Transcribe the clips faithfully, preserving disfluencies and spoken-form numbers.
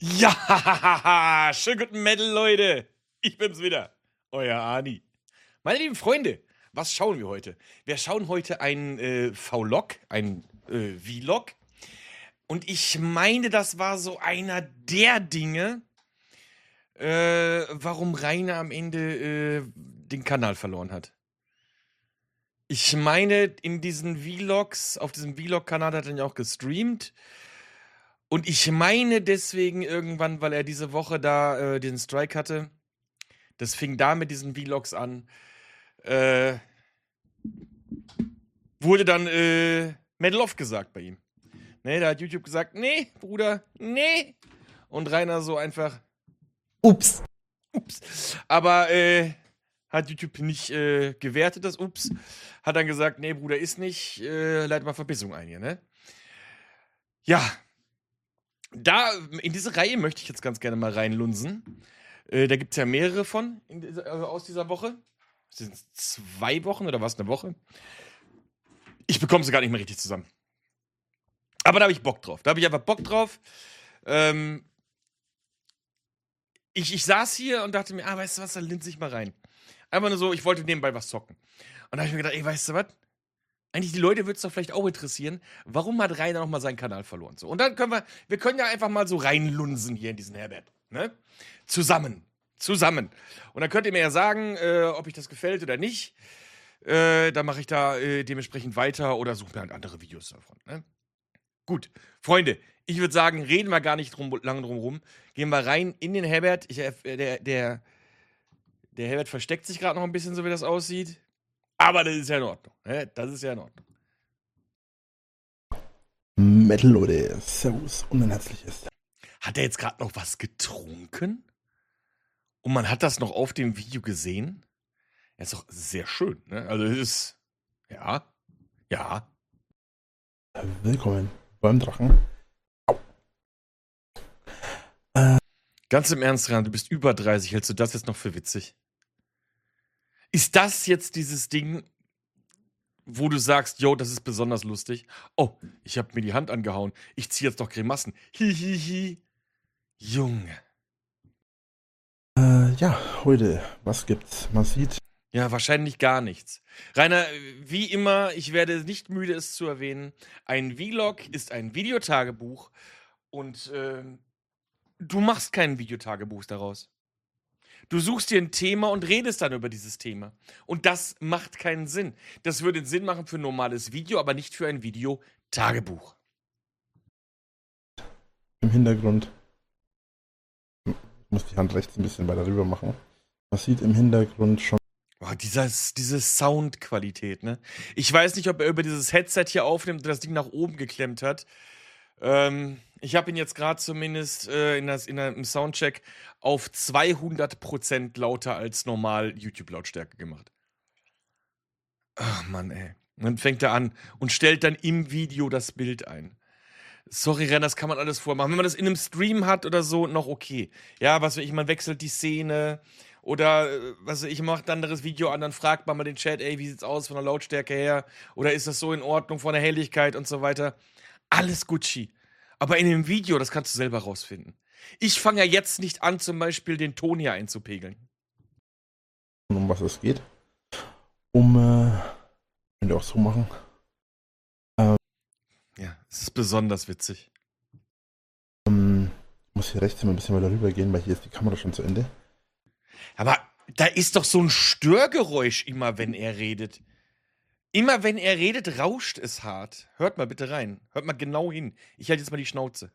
Ja, schönen guten Metal, Leute. Ich bin's wieder, euer Ani. Meine lieben Freunde, was schauen wir heute? Wir schauen heute einen äh, V-Log, einen äh, Vlog. Und ich meine, das war so einer der Dinge, äh, warum Rainer am Ende äh, den Kanal verloren hat. Ich meine, in diesen Vlogs, auf diesem Vlog-Kanal hat er ja auch gestreamt. Und ich meine deswegen irgendwann, weil er diese Woche da äh, den Strike hatte, das fing da mit diesen Vlogs an, äh, wurde dann äh, Metal Off gesagt bei ihm. Ne, da hat YouTube gesagt, nee, Bruder, nee. Und Rainer so einfach, Ups. ups. Aber äh, hat YouTube nicht äh, gewertet, das Ups. Hat dann gesagt, nee, Bruder, ist nicht, äh, leite mal Verbissung ein hier, ne? Ja. Da, in diese Reihe möchte ich jetzt ganz gerne mal reinlunsen. Äh, da gibt es ja mehrere von in dieser, also aus dieser Woche. Sind es zwei Wochen oder was, eine Woche? Ich bekomme sie gar nicht mehr richtig zusammen. Aber da habe ich Bock drauf. Da habe ich einfach Bock drauf. Ähm, ich, ich saß hier und dachte mir, ah, weißt du was, dann linse ich mal rein. Einfach nur so, ich wollte nebenbei was zocken. Und da habe ich mir gedacht, ey, weißt du was? Eigentlich die Leute würde es doch vielleicht auch interessieren, warum hat Rainer nochmal seinen Kanal verloren? So, und dann können wir, wir können ja einfach mal so reinlunsen hier in diesen Herbert. Ne? Zusammen. Zusammen. Und dann könnt ihr mir ja sagen, äh, ob euch das gefällt oder nicht. Äh, dann mache ich da äh, dementsprechend weiter oder suche mir halt andere Videos davon. Ne? Gut, Freunde, ich würde sagen, reden wir gar nicht drum, lange drum rum. Gehen wir rein in den Herbert. Ich, äh, der, der, der Herbert versteckt sich gerade noch ein bisschen, so wie das aussieht. Aber das ist ja in Ordnung. Ne? Das ist ja in Ordnung. Metal, Leute. Servus und ein herzliches. Hat er jetzt gerade noch was getrunken? Und man hat das noch auf dem Video gesehen? Er ist doch sehr schön, ne? Also es ist, ja, ja. Willkommen beim Drachen. Au. Äh. Ganz im Ernst, Ran, du bist über dreißig. Hältst du das jetzt noch für witzig? Ist das jetzt dieses Ding, wo du sagst, yo, das ist besonders lustig? Oh, ich habe mir die Hand angehauen. Ich ziehe jetzt doch Grimassen. Hihihi. Hi, hi. Junge. Äh, ja, heute, was gibt's? Man sieht. Ja, wahrscheinlich gar nichts. Rainer, wie immer, ich werde nicht müde, es zu erwähnen. Ein Vlog ist ein Videotagebuch und äh, du machst kein Videotagebuch daraus. Du suchst dir ein Thema und redest dann über dieses Thema. Und das macht keinen Sinn. Das würde Sinn machen für ein normales Video, aber nicht für ein Videotagebuch. Im Hintergrund. Ich muss die Hand rechts ein bisschen weiter rüber machen. Man sieht im Hintergrund schon. Boah, dieses, diese Soundqualität, ne? Ich weiß nicht, ob er über dieses Headset hier aufnimmt und das Ding nach oben geklemmt hat. Ähm, ich habe ihn jetzt gerade zumindest äh, in das, in der, im Soundcheck auf zweihundert Prozent lauter als normal YouTube-Lautstärke gemacht. Ach Mann, ey. Und dann fängt er an und stellt dann im Video das Bild ein. Sorry, Ren, das kann man alles vormachen. Wenn man das in einem Stream hat oder so, noch okay. Ja, was weiß ich, man wechselt die Szene oder was weiß ich, macht ein anderes Video an, dann fragt man mal den Chat, ey, wie sieht's aus von der Lautstärke her? Oder ist das so in Ordnung von der Helligkeit und so weiter? Alles Gucci. Aber in dem Video, das kannst du selber rausfinden. Ich fange ja jetzt nicht an, zum Beispiel den Ton hier einzupegeln. Um was es geht. Um, äh, könnt ihr auch so machen. Ähm, ja, es ist besonders witzig. Ähm, ich muss hier rechts immer ein bisschen weiter rüber gehen, weil hier ist die Kamera schon zu Ende. Aber da ist doch so ein Störgeräusch immer, wenn er redet. Immer wenn er redet, rauscht es hart. Hört mal bitte rein. Hört mal genau hin. Ich halte jetzt mal die Schnauze.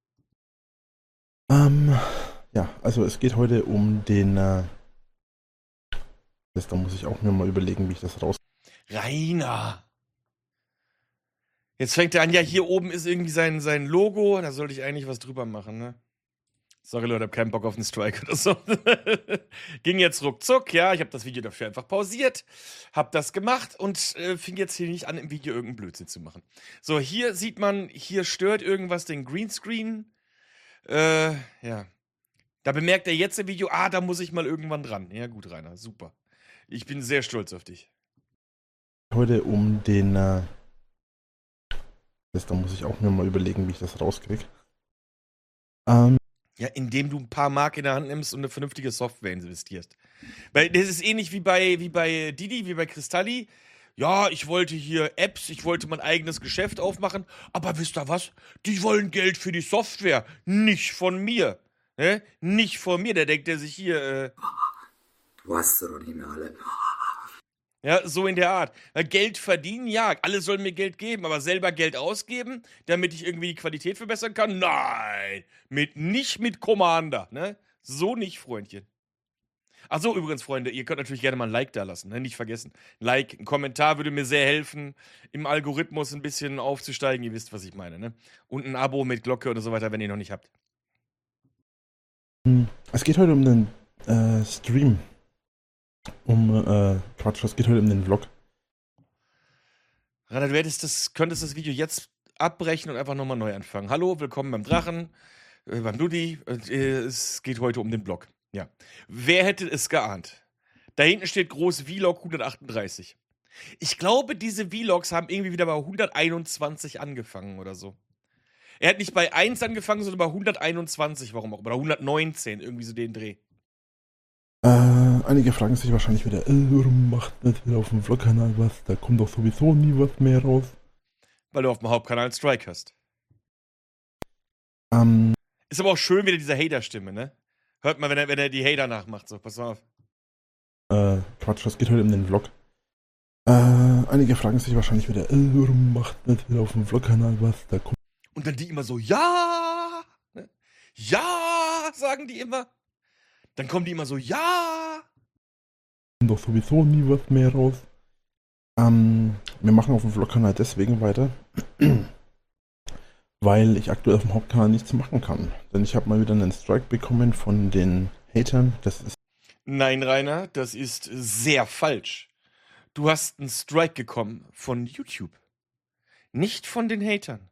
Ähm, ja, also es geht heute um den, äh, das, da muss ich auch mir mal überlegen, wie ich das raus... Rainer! Jetzt fängt er an, ja, hier oben ist irgendwie sein, sein Logo, da sollte ich eigentlich was drüber machen, ne? Sorry, Leute, hab keinen Bock auf einen Strike oder so. Ging jetzt ruckzuck, ja, ich habe das Video dafür einfach pausiert, hab das gemacht und äh, fing jetzt hier nicht an, im Video irgendeinen Blödsinn zu machen. So, hier sieht man, hier stört irgendwas den Greenscreen. Äh, ja. Da bemerkt er jetzt im Video, ah, da muss ich mal irgendwann dran. Ja, gut, Rainer, super. Ich bin sehr stolz auf dich. Heute um den, äh, das, da muss ich auch mir mal überlegen, wie ich das rauskriege. Ähm, Ja, indem du ein paar Mark in der Hand nimmst und eine vernünftige Software investierst. Weil das ist ähnlich wie bei, wie bei Didi, wie bei Cristalli. Ja, ich wollte hier Apps, ich wollte mein eigenes Geschäft aufmachen, aber wisst ihr was? Die wollen Geld für die Software, nicht von mir. Ne? Nicht von mir, der denkt der sich hier, äh, Du hast sie doch nicht mehr alle. ja, so in der Art. Weil Geld verdienen, ja, alle sollen mir Geld geben, aber selber Geld ausgeben, damit ich irgendwie die Qualität verbessern kann? Nein, mit, nicht mit Commander, ne? So nicht, Freundchen. Ach so, übrigens, Freunde, ihr könnt natürlich gerne mal ein Like da lassen, ne? Nicht vergessen. Ein Like, ein Kommentar würde mir sehr helfen, im Algorithmus ein bisschen aufzusteigen. Ihr wisst, was ich meine, ne? Und ein Abo mit Glocke oder so weiter, wenn ihr noch nicht habt. Hm, Es geht heute um den äh, Stream. Um, äh, Quatsch, es geht heute um den Vlog. Reinhard, du hättest das, könntest das Video jetzt abbrechen und einfach nochmal neu anfangen. Hallo, willkommen beim Drachen, äh, beim Dudi. Äh, es geht heute um den Vlog. Ja. Wer hätte es geahnt? Da hinten steht groß Vlog hundertachtunddreißig. Ich glaube, diese Vlogs haben irgendwie wieder bei hunderteinundzwanzig angefangen oder so. Er hat nicht bei eins angefangen, sondern bei hunderteinundzwanzig, warum auch. Oder hundertneunzehn, irgendwie so den Dreh. Äh, einige fragen sich wahrscheinlich wieder, äh, warum macht nicht wieder auf dem Vlog-Kanal was? Da kommt doch sowieso nie was mehr raus. Weil du auf dem Hauptkanal einen Strike hast. Ähm, Ist aber auch schön wieder diese Hater-Stimme, ne? Hört mal, wenn er, wenn er die Hater nachmacht, so, pass auf. äh, Quatsch, es geht heute um den Vlog. Äh, einige fragen sich wahrscheinlich wieder, äh, warum macht nicht wieder auf dem Vlog-Kanal was? Da kommt Und dann die immer so, ja, ne? Ja, sagen die immer. Dann kommen die immer so, ja. doch sowieso nie was mehr raus. Ähm, wir machen auf dem Vlog-Kanal deswegen weiter, weil ich aktuell auf dem Hauptkanal nichts machen kann. Denn ich habe mal wieder einen Strike bekommen von den Hatern. Das ist Nein, Rainer, das ist sehr falsch. Du hast einen Strike bekommen von YouTube. Nicht von den Hatern.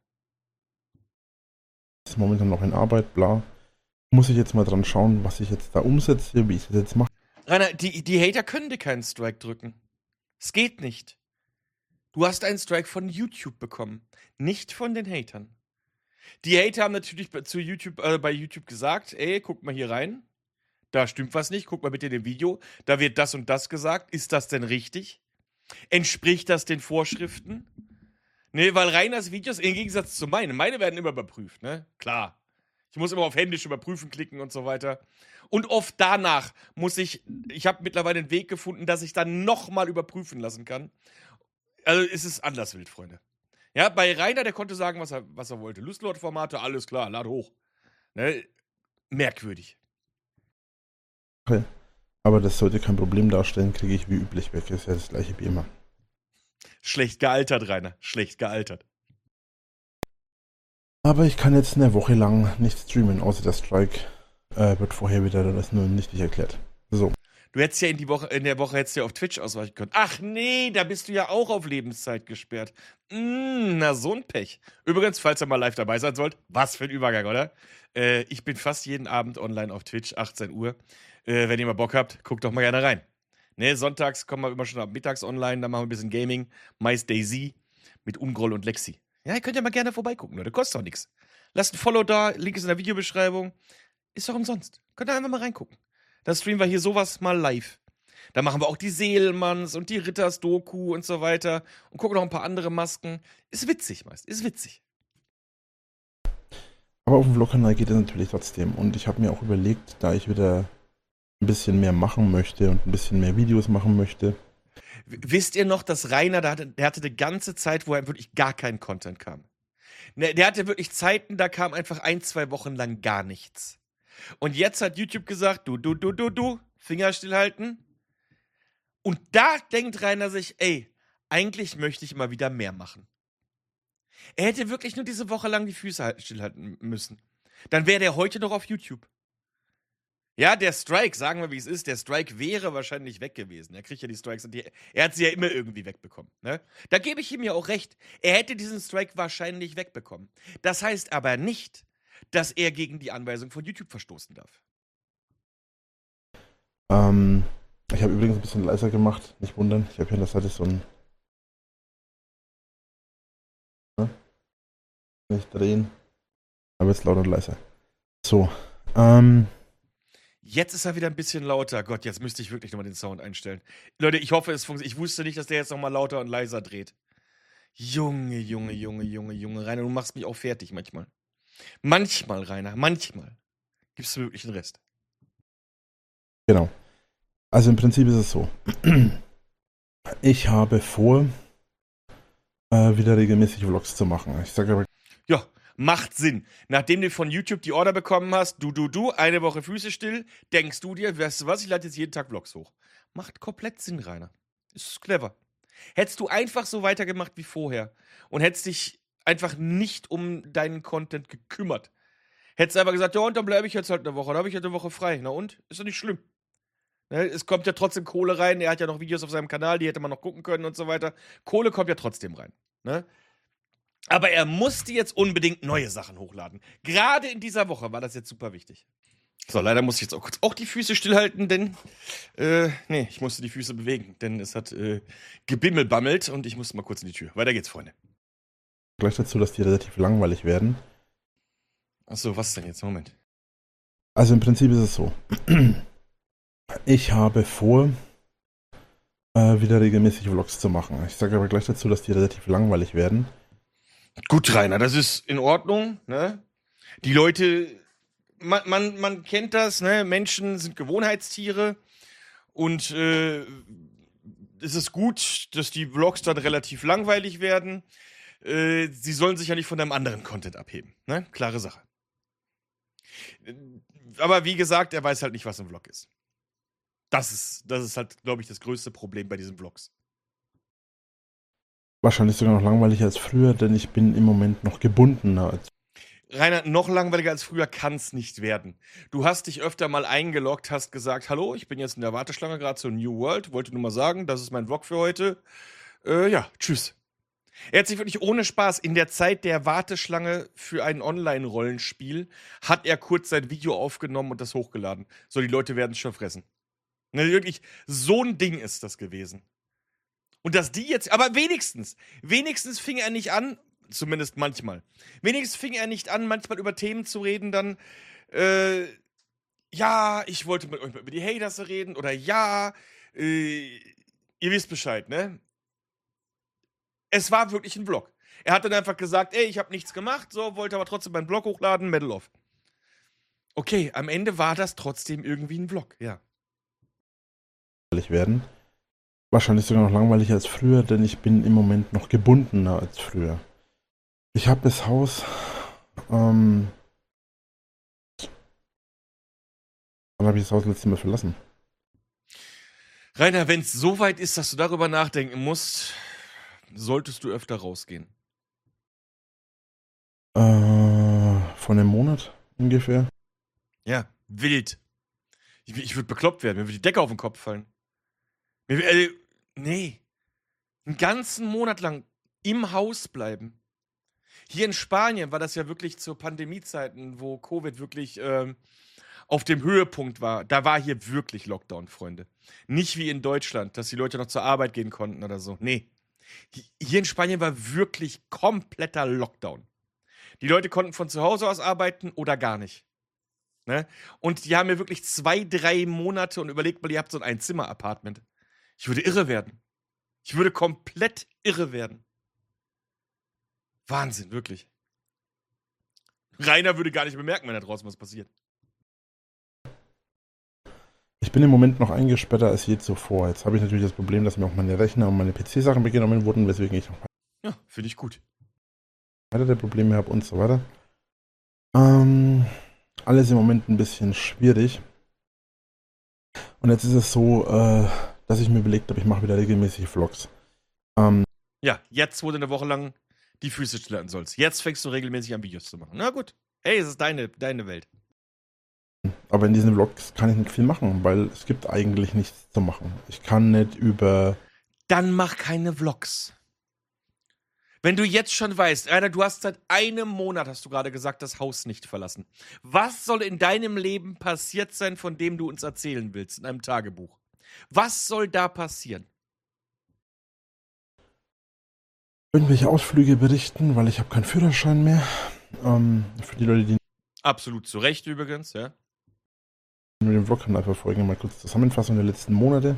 ist momentan noch in Arbeit, bla. Muss ich jetzt mal dran schauen, was ich jetzt da umsetze, wie ich das jetzt mache. Rainer, die, die Hater können dir keinen Strike drücken. Es geht nicht. Du hast einen Strike von YouTube bekommen, nicht von den Hatern. Die Hater haben natürlich bei, zu YouTube, äh, bei YouTube gesagt, ey, guck mal hier rein. Da stimmt was nicht, guck mal bitte in dem Video. Da wird das und das gesagt. Ist das denn richtig? Entspricht das den Vorschriften? Ne, weil Rainers Videos, im Gegensatz zu meinen, meine werden immer überprüft, ne? Klar. Ich muss immer auf händisch überprüfen klicken und so weiter. Und oft danach muss ich, ich habe mittlerweile einen Weg gefunden, dass ich dann nochmal überprüfen lassen kann. Also es ist anders wild, Freunde. Ja, bei Rainer, der konnte sagen, was er, was er wollte. Lustlord-Formate, alles klar, lad hoch. Ne? Merkwürdig. Aber das sollte kein Problem darstellen, kriege ich wie üblich weg. Ist ja das gleiche wie immer. Schlecht gealtert, Rainer. Schlecht gealtert. Aber ich kann jetzt eine Woche lang nicht streamen, außer der Strike äh, wird vorher wieder das nur nicht erklärt. So. Du hättest ja in, die Woche, in der Woche hättest du ja auf Twitch ausweichen können. Ach nee, da bist du ja auch auf Lebenszeit gesperrt. Mm, na, so ein Pech. Übrigens, falls ihr mal live dabei sein sollt, was für ein Übergang, oder? Äh, ich bin fast jeden Abend online auf Twitch, achtzehn Uhr. Äh, wenn ihr mal Bock habt, guckt doch mal gerne rein. Ne, sonntags kommen wir immer schon ab mittags online, dann machen wir ein bisschen Gaming. Meist Daisy mit Ungroll und Lexi. Ja, ihr könnt ja mal gerne vorbeigucken, Leute. Kostet doch nichts. Lasst ein Follow da, Link ist in der Videobeschreibung. Ist doch umsonst. Könnt ihr einfach mal reingucken. Da streamen wir hier sowas mal live. Da machen wir auch die Seelmanns und die Ritters-Doku und so weiter. Und gucken noch ein paar andere Masken. Ist witzig meist, ist witzig. Aber auf dem Vlog-Kanal geht es natürlich trotzdem. Und ich habe mir auch überlegt, da ich wieder ein bisschen mehr machen möchte und ein bisschen mehr Videos machen möchte. W- Wisst ihr noch, dass Rainer, der hatte, der hatte eine ganze Zeit, wo er wirklich gar kein Content kam. Ne, der hatte wirklich Zeiten, da kam einfach ein, zwei Wochen lang gar nichts. Und jetzt hat YouTube gesagt, du, du, du, du, du, Finger stillhalten. Und da denkt Rainer sich, ey, eigentlich möchte ich mal wieder mehr machen. Er hätte wirklich nur diese Woche lang die Füße halt- stillhalten müssen. Dann wäre der heute noch auf YouTube. Ja, der Strike, sagen wir wie es ist, der Strike wäre wahrscheinlich weg gewesen. Er kriegt ja die Strikes und die, er hat sie ja immer irgendwie wegbekommen. Ne? Da gebe ich ihm ja auch recht. Er hätte diesen Strike wahrscheinlich wegbekommen. Das heißt aber nicht, dass er gegen die Anweisung von YouTube verstoßen darf. Ähm, ich habe übrigens ein bisschen leiser gemacht, nicht wundern. Ich habe hier an der Seite so ein. Ne? Nicht drehen. Aber jetzt lauter und leiser. So. Ähm, Jetzt ist er wieder ein bisschen lauter. Gott, jetzt müsste ich wirklich nochmal den Sound einstellen. Leute, ich hoffe, es funktioniert. Ich wusste nicht, dass der jetzt nochmal lauter und leiser dreht. Junge, Junge, Junge, Junge, Junge. Rainer, du machst mich auch fertig manchmal. Manchmal, Rainer, manchmal. Gibst du wirklich einen Rest? genau. Also im Prinzip ist es so. Ich habe vor, äh, wieder regelmäßig Vlogs zu machen. Ich sage aber, Ja, macht Sinn. Nachdem du von YouTube die Order bekommen hast, du, du, du, eine Woche Füße still, denkst du dir, weißt du was, ich lade jetzt jeden Tag Vlogs hoch. Macht komplett Sinn, Rainer. Ist clever. Hättest du einfach so weitergemacht wie vorher und hättest dich einfach nicht um deinen Content gekümmert. Hättest einfach gesagt, ja, und dann bleibe ich jetzt halt eine Woche, dann habe ich halt eine Woche frei. Na und? Ist doch nicht schlimm. Ne? Es kommt ja trotzdem Kohle rein, er hat ja noch Videos auf seinem Kanal, die hätte man noch gucken können und so weiter. Kohle kommt ja trotzdem rein. Ne? Aber er musste jetzt unbedingt neue Sachen hochladen. Gerade in dieser Woche war das jetzt super wichtig. So, leider muss ich jetzt auch kurz auch die Füße stillhalten, denn, äh, nee, ich musste die Füße bewegen, denn es hat, äh, gebimmelbammelt und ich musste mal kurz in die Tür. Weiter geht's, Freunde. gleich dazu, dass die relativ langweilig werden. Achso, was denn jetzt? Moment. Also im Prinzip ist es so. Ich habe vor, äh, wieder regelmäßig Vlogs zu machen. Ich sage aber gleich dazu, dass die relativ langweilig werden. Gut, Rainer, das ist in Ordnung, ne? Die Leute, man, man, man kennt das, ne? Menschen sind Gewohnheitstiere und äh, es ist gut, dass die Vlogs dann relativ langweilig werden. Äh, sie sollen sich ja nicht von deinem anderen Content abheben, ne? Klare Sache. Aber wie gesagt, er weiß halt nicht, was ein Vlog ist. Das ist, das ist halt, glaube ich, das größte Problem bei diesen Vlogs. Wahrscheinlich sogar noch langweiliger als früher, denn ich bin im Moment noch gebundener als Rainer, noch langweiliger als früher kann es nicht werden. Du hast dich öfter mal eingeloggt, hast gesagt, hallo, ich bin jetzt in der Warteschlange gerade zur New World, wollte nur mal sagen, das ist mein Vlog für heute. Äh, ja, tschüss. Er hat sich wirklich ohne Spaß in der Zeit der Warteschlange für ein Online-Rollenspiel, hat er kurz sein Video aufgenommen und das hochgeladen. So, die Leute werden es schon fressen. Ne, wirklich, so ein Ding ist das gewesen. Und dass die jetzt, aber wenigstens, wenigstens fing er nicht an, zumindest manchmal, wenigstens fing er nicht an, manchmal über Themen zu reden, dann, äh, ja, ich wollte mit euch mal über die Haters reden, oder ja, äh, ihr wisst Bescheid, ne? Es war wirklich ein Vlog. Er hat dann einfach gesagt, ey, ich habe nichts gemacht, so, wollte aber trotzdem meinen Vlog hochladen, Medal of. Okay, am Ende war das trotzdem irgendwie ein Vlog, ja. werden. Wahrscheinlich sogar noch langweiliger als früher, denn ich bin im Moment noch gebundener als früher. Ich habe das Haus, ähm, wann habe ich das Haus letztes Mal verlassen? Rainer, wenn es so weit ist, dass du darüber nachdenken musst, solltest du öfter rausgehen. Äh, vor einem Monat ungefähr. Ja, wild. Ich, ich würde bekloppt werden, mir würde die Decke auf den Kopf fallen. Mir, äh, nee. Einen ganzen Monat lang im Haus bleiben. Hier in Spanien war das ja wirklich zu Pandemiezeiten, wo Covid wirklich ähm, auf dem Höhepunkt war. Da war hier wirklich Lockdown, Freunde. Nicht wie in Deutschland, dass die Leute noch zur Arbeit gehen konnten oder so. Nee. Hier in Spanien war wirklich kompletter Lockdown. Die Leute konnten von zu Hause aus arbeiten oder gar nicht. Ne? Und die haben mir wirklich zwei, drei Monate und überlegt mal, ihr habt so ein Einzimmer-Apartment. Ich würde irre werden. Ich würde komplett irre werden. Wahnsinn, wirklich. Rainer würde gar nicht bemerken, wenn da draußen was passiert. Ich bin im Moment noch eingesperrter als je zuvor. Jetzt habe ich natürlich das Problem, dass mir auch meine Rechner und meine P C-Sachen weggenommen wurden, weswegen ich noch Ja, finde ich gut. weitere Probleme habe und so weiter. Ähm, alles im Moment ein bisschen schwierig. Und jetzt ist es so, äh, dass ich mir überlegt habe, ich mache wieder regelmäßig Vlogs. Ähm, Ja, jetzt, wo du eine Woche lang die Füße stillhalten sollst. Jetzt fängst du regelmäßig an, Videos zu machen. Na gut. Hey, es ist deine, deine Welt. aber in diesen Vlogs kann ich nicht viel machen, weil es gibt eigentlich nichts zu machen. Ich kann nicht über... Dann mach keine Vlogs. Wenn du jetzt schon weißt, Rainer, du hast seit einem Monat, hast du gerade gesagt, das Haus nicht verlassen. Was soll in deinem Leben passiert sein, von dem du uns erzählen willst, in einem Tagebuch? Was soll da passieren? irgendwelche Ausflüge berichten, weil ich habe keinen Führerschein mehr. Ähm, für die Leute, die Absolut zu Recht übrigens, ja. den Vlog-Kanal verfolgen, mal kurz Zusammenfassung der letzten Monate.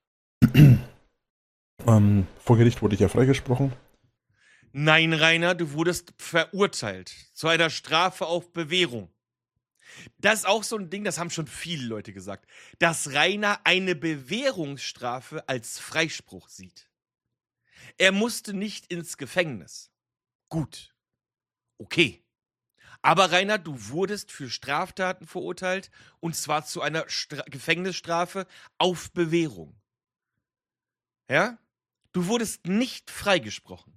ähm, vor Gericht wurde ich ja freigesprochen. Nein, Rainer, du wurdest verurteilt zu einer Strafe auf Bewährung. Das ist auch so ein Ding, das haben schon viele Leute gesagt, dass Rainer eine Bewährungsstrafe als Freispruch sieht. Er musste nicht ins Gefängnis. Gut. Okay. Aber Rainer, du wurdest für Straftaten verurteilt und zwar zu einer Stra- Gefängnisstrafe auf Bewährung. Ja? Du wurdest nicht freigesprochen.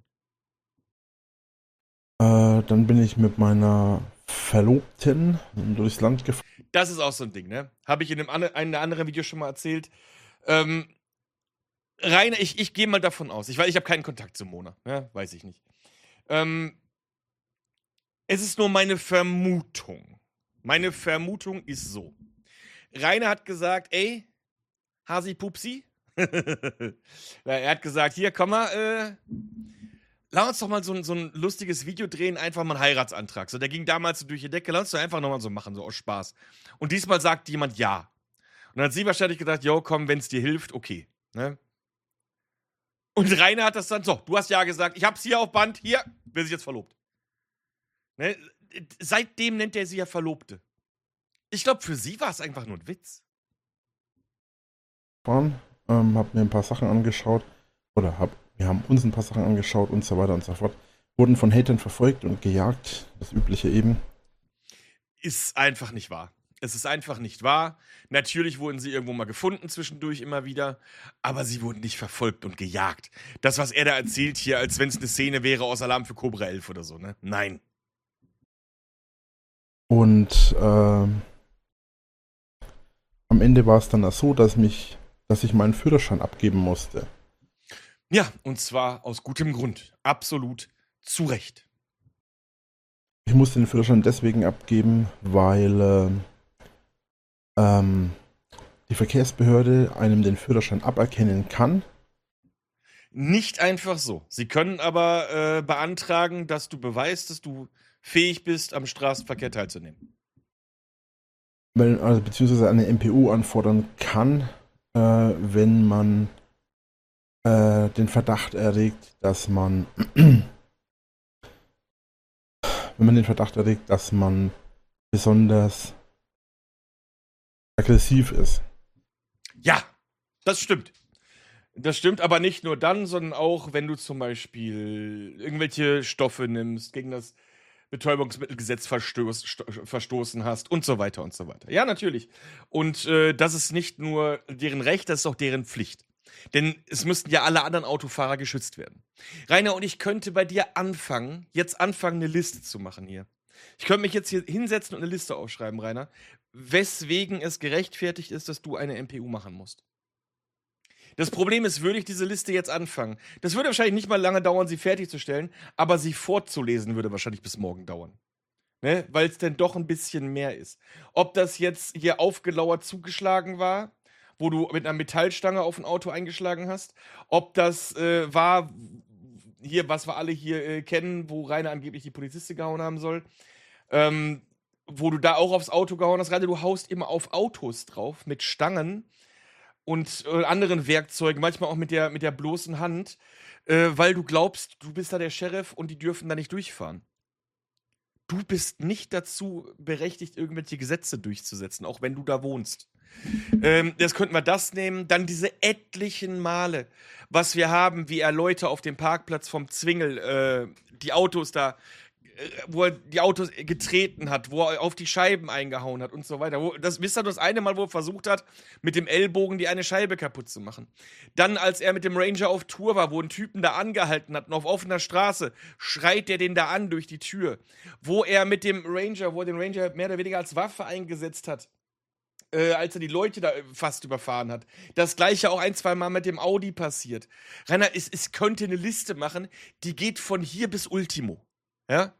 Äh, dann bin ich mit meiner Verlobten durchs Land gefahren. Das ist auch so ein Ding, ne? Habe ich in einem, ane- einem anderen Video schon mal erzählt. Ähm, Rainer, ich, ich gehe mal davon aus, ich weiß, ich habe keinen Kontakt zu Mona, ja? Weiß ich nicht. Ähm, es ist nur meine Vermutung. Meine Vermutung ist so. Rainer hat gesagt, ey, Hasi Pupsi. Ja, er hat gesagt, hier, komm mal, äh, lass uns doch mal so ein, so ein lustiges Video drehen, einfach mal einen Heiratsantrag. So, der ging damals so durch die Decke, lass uns doch einfach nochmal so machen, so aus Spaß. Und diesmal sagt jemand ja. Und dann hat sie wahrscheinlich gedacht, jo, komm, wenn es dir hilft, okay. Ne? Und Rainer hat das dann, so, du hast ja gesagt, ich hab's hier auf Band, hier, wer sich jetzt verlobt. Ne? Seitdem nennt er sie ja Verlobte. Ich glaube, für sie war es einfach nur ein Witz. Ähm, hab mir ein paar Sachen angeschaut. Oder hab, wir haben uns ein paar Sachen angeschaut und so weiter und so fort. Wurden von Hatern verfolgt und gejagt. Das Übliche eben. Ist einfach nicht wahr. Es ist einfach nicht wahr. Natürlich wurden sie irgendwo mal gefunden zwischendurch immer wieder, aber sie wurden nicht verfolgt und gejagt. Das, was er da erzählt hier, als wenn es eine Szene wäre aus Alarm für Cobra elf oder so, ne? Nein. Und ähm, am Ende war es dann auch so, dass mich, dass ich meinen Führerschein abgeben musste. Ja, und zwar aus gutem Grund. Absolut zu Recht. Ich musste den Führerschein deswegen abgeben, weil äh, ähm, die Verkehrsbehörde einem den Führerschein aberkennen kann. Nicht einfach so. Sie können aber äh, beantragen, dass du beweist, dass du fähig bist, am Straßenverkehr teilzunehmen. Weil, also, beziehungsweise eine M P U anfordern kann, äh, wenn man äh, den Verdacht erregt, dass man wenn man den Verdacht erregt, dass man besonders aggressiv ist. Ja, das stimmt. Das stimmt, aber nicht nur dann, sondern auch, wenn du zum Beispiel irgendwelche Stoffe nimmst, gegen das Betäubungsmittelgesetz verstoß, sto- verstoßen hast und so weiter und so weiter. Ja, natürlich. Und äh, das ist nicht nur deren Recht, das ist auch deren Pflicht. Denn es müssten ja alle anderen Autofahrer geschützt werden. Rainer, und ich könnte bei dir anfangen, jetzt anfangen, eine Liste zu machen hier. Ich könnte mich jetzt hier hinsetzen und eine Liste aufschreiben, Rainer, weswegen es gerechtfertigt ist, dass du eine M P U machen musst. Das Problem ist, würde ich diese Liste jetzt anfangen, das würde wahrscheinlich nicht mal lange dauern, sie fertigzustellen, aber sie vorzulesen würde wahrscheinlich bis morgen dauern. Ne? Weil es denn doch ein bisschen mehr ist. Ob das jetzt hier aufgelauert zugeschlagen war, wo du mit einer Metallstange auf ein Auto eingeschlagen hast, ob das äh, war, hier, was wir alle hier äh, kennen, wo Rainer angeblich die Polizistin gehauen haben soll, ähm, wo du da auch aufs Auto gehauen hast. Rainer, du haust immer auf Autos drauf mit Stangen und äh, anderen Werkzeugen, manchmal auch mit der, mit der bloßen Hand, äh, weil du glaubst, du bist da der Sheriff und die dürfen da nicht durchfahren. Du bist nicht dazu berechtigt, irgendwelche Gesetze durchzusetzen, auch wenn du da wohnst. Ähm, das könnten wir das nehmen. Dann diese etlichen Male, was wir haben, wie er Leute auf dem Parkplatz vom Zwingel, äh, die Autos da, äh, wo er die Autos getreten hat, wo er auf die Scheiben eingehauen hat und so weiter. Wo, das wisst ihr das eine Mal, wo er versucht hat, mit dem Ellbogen die eine Scheibe kaputt zu machen. Dann, als er mit dem Ranger auf Tour war, wo ein Typen da angehalten hat und auf offener Straße schreit er den da an durch die Tür. Wo er mit dem Ranger, wo er den Ranger mehr oder weniger als Waffe eingesetzt hat. Äh, als er die Leute da fast überfahren hat. Das gleiche auch ein, zwei Mal mit dem Audi passiert. Rainer, es, es könnte eine Liste machen, die geht von hier bis Ultimo. Ja?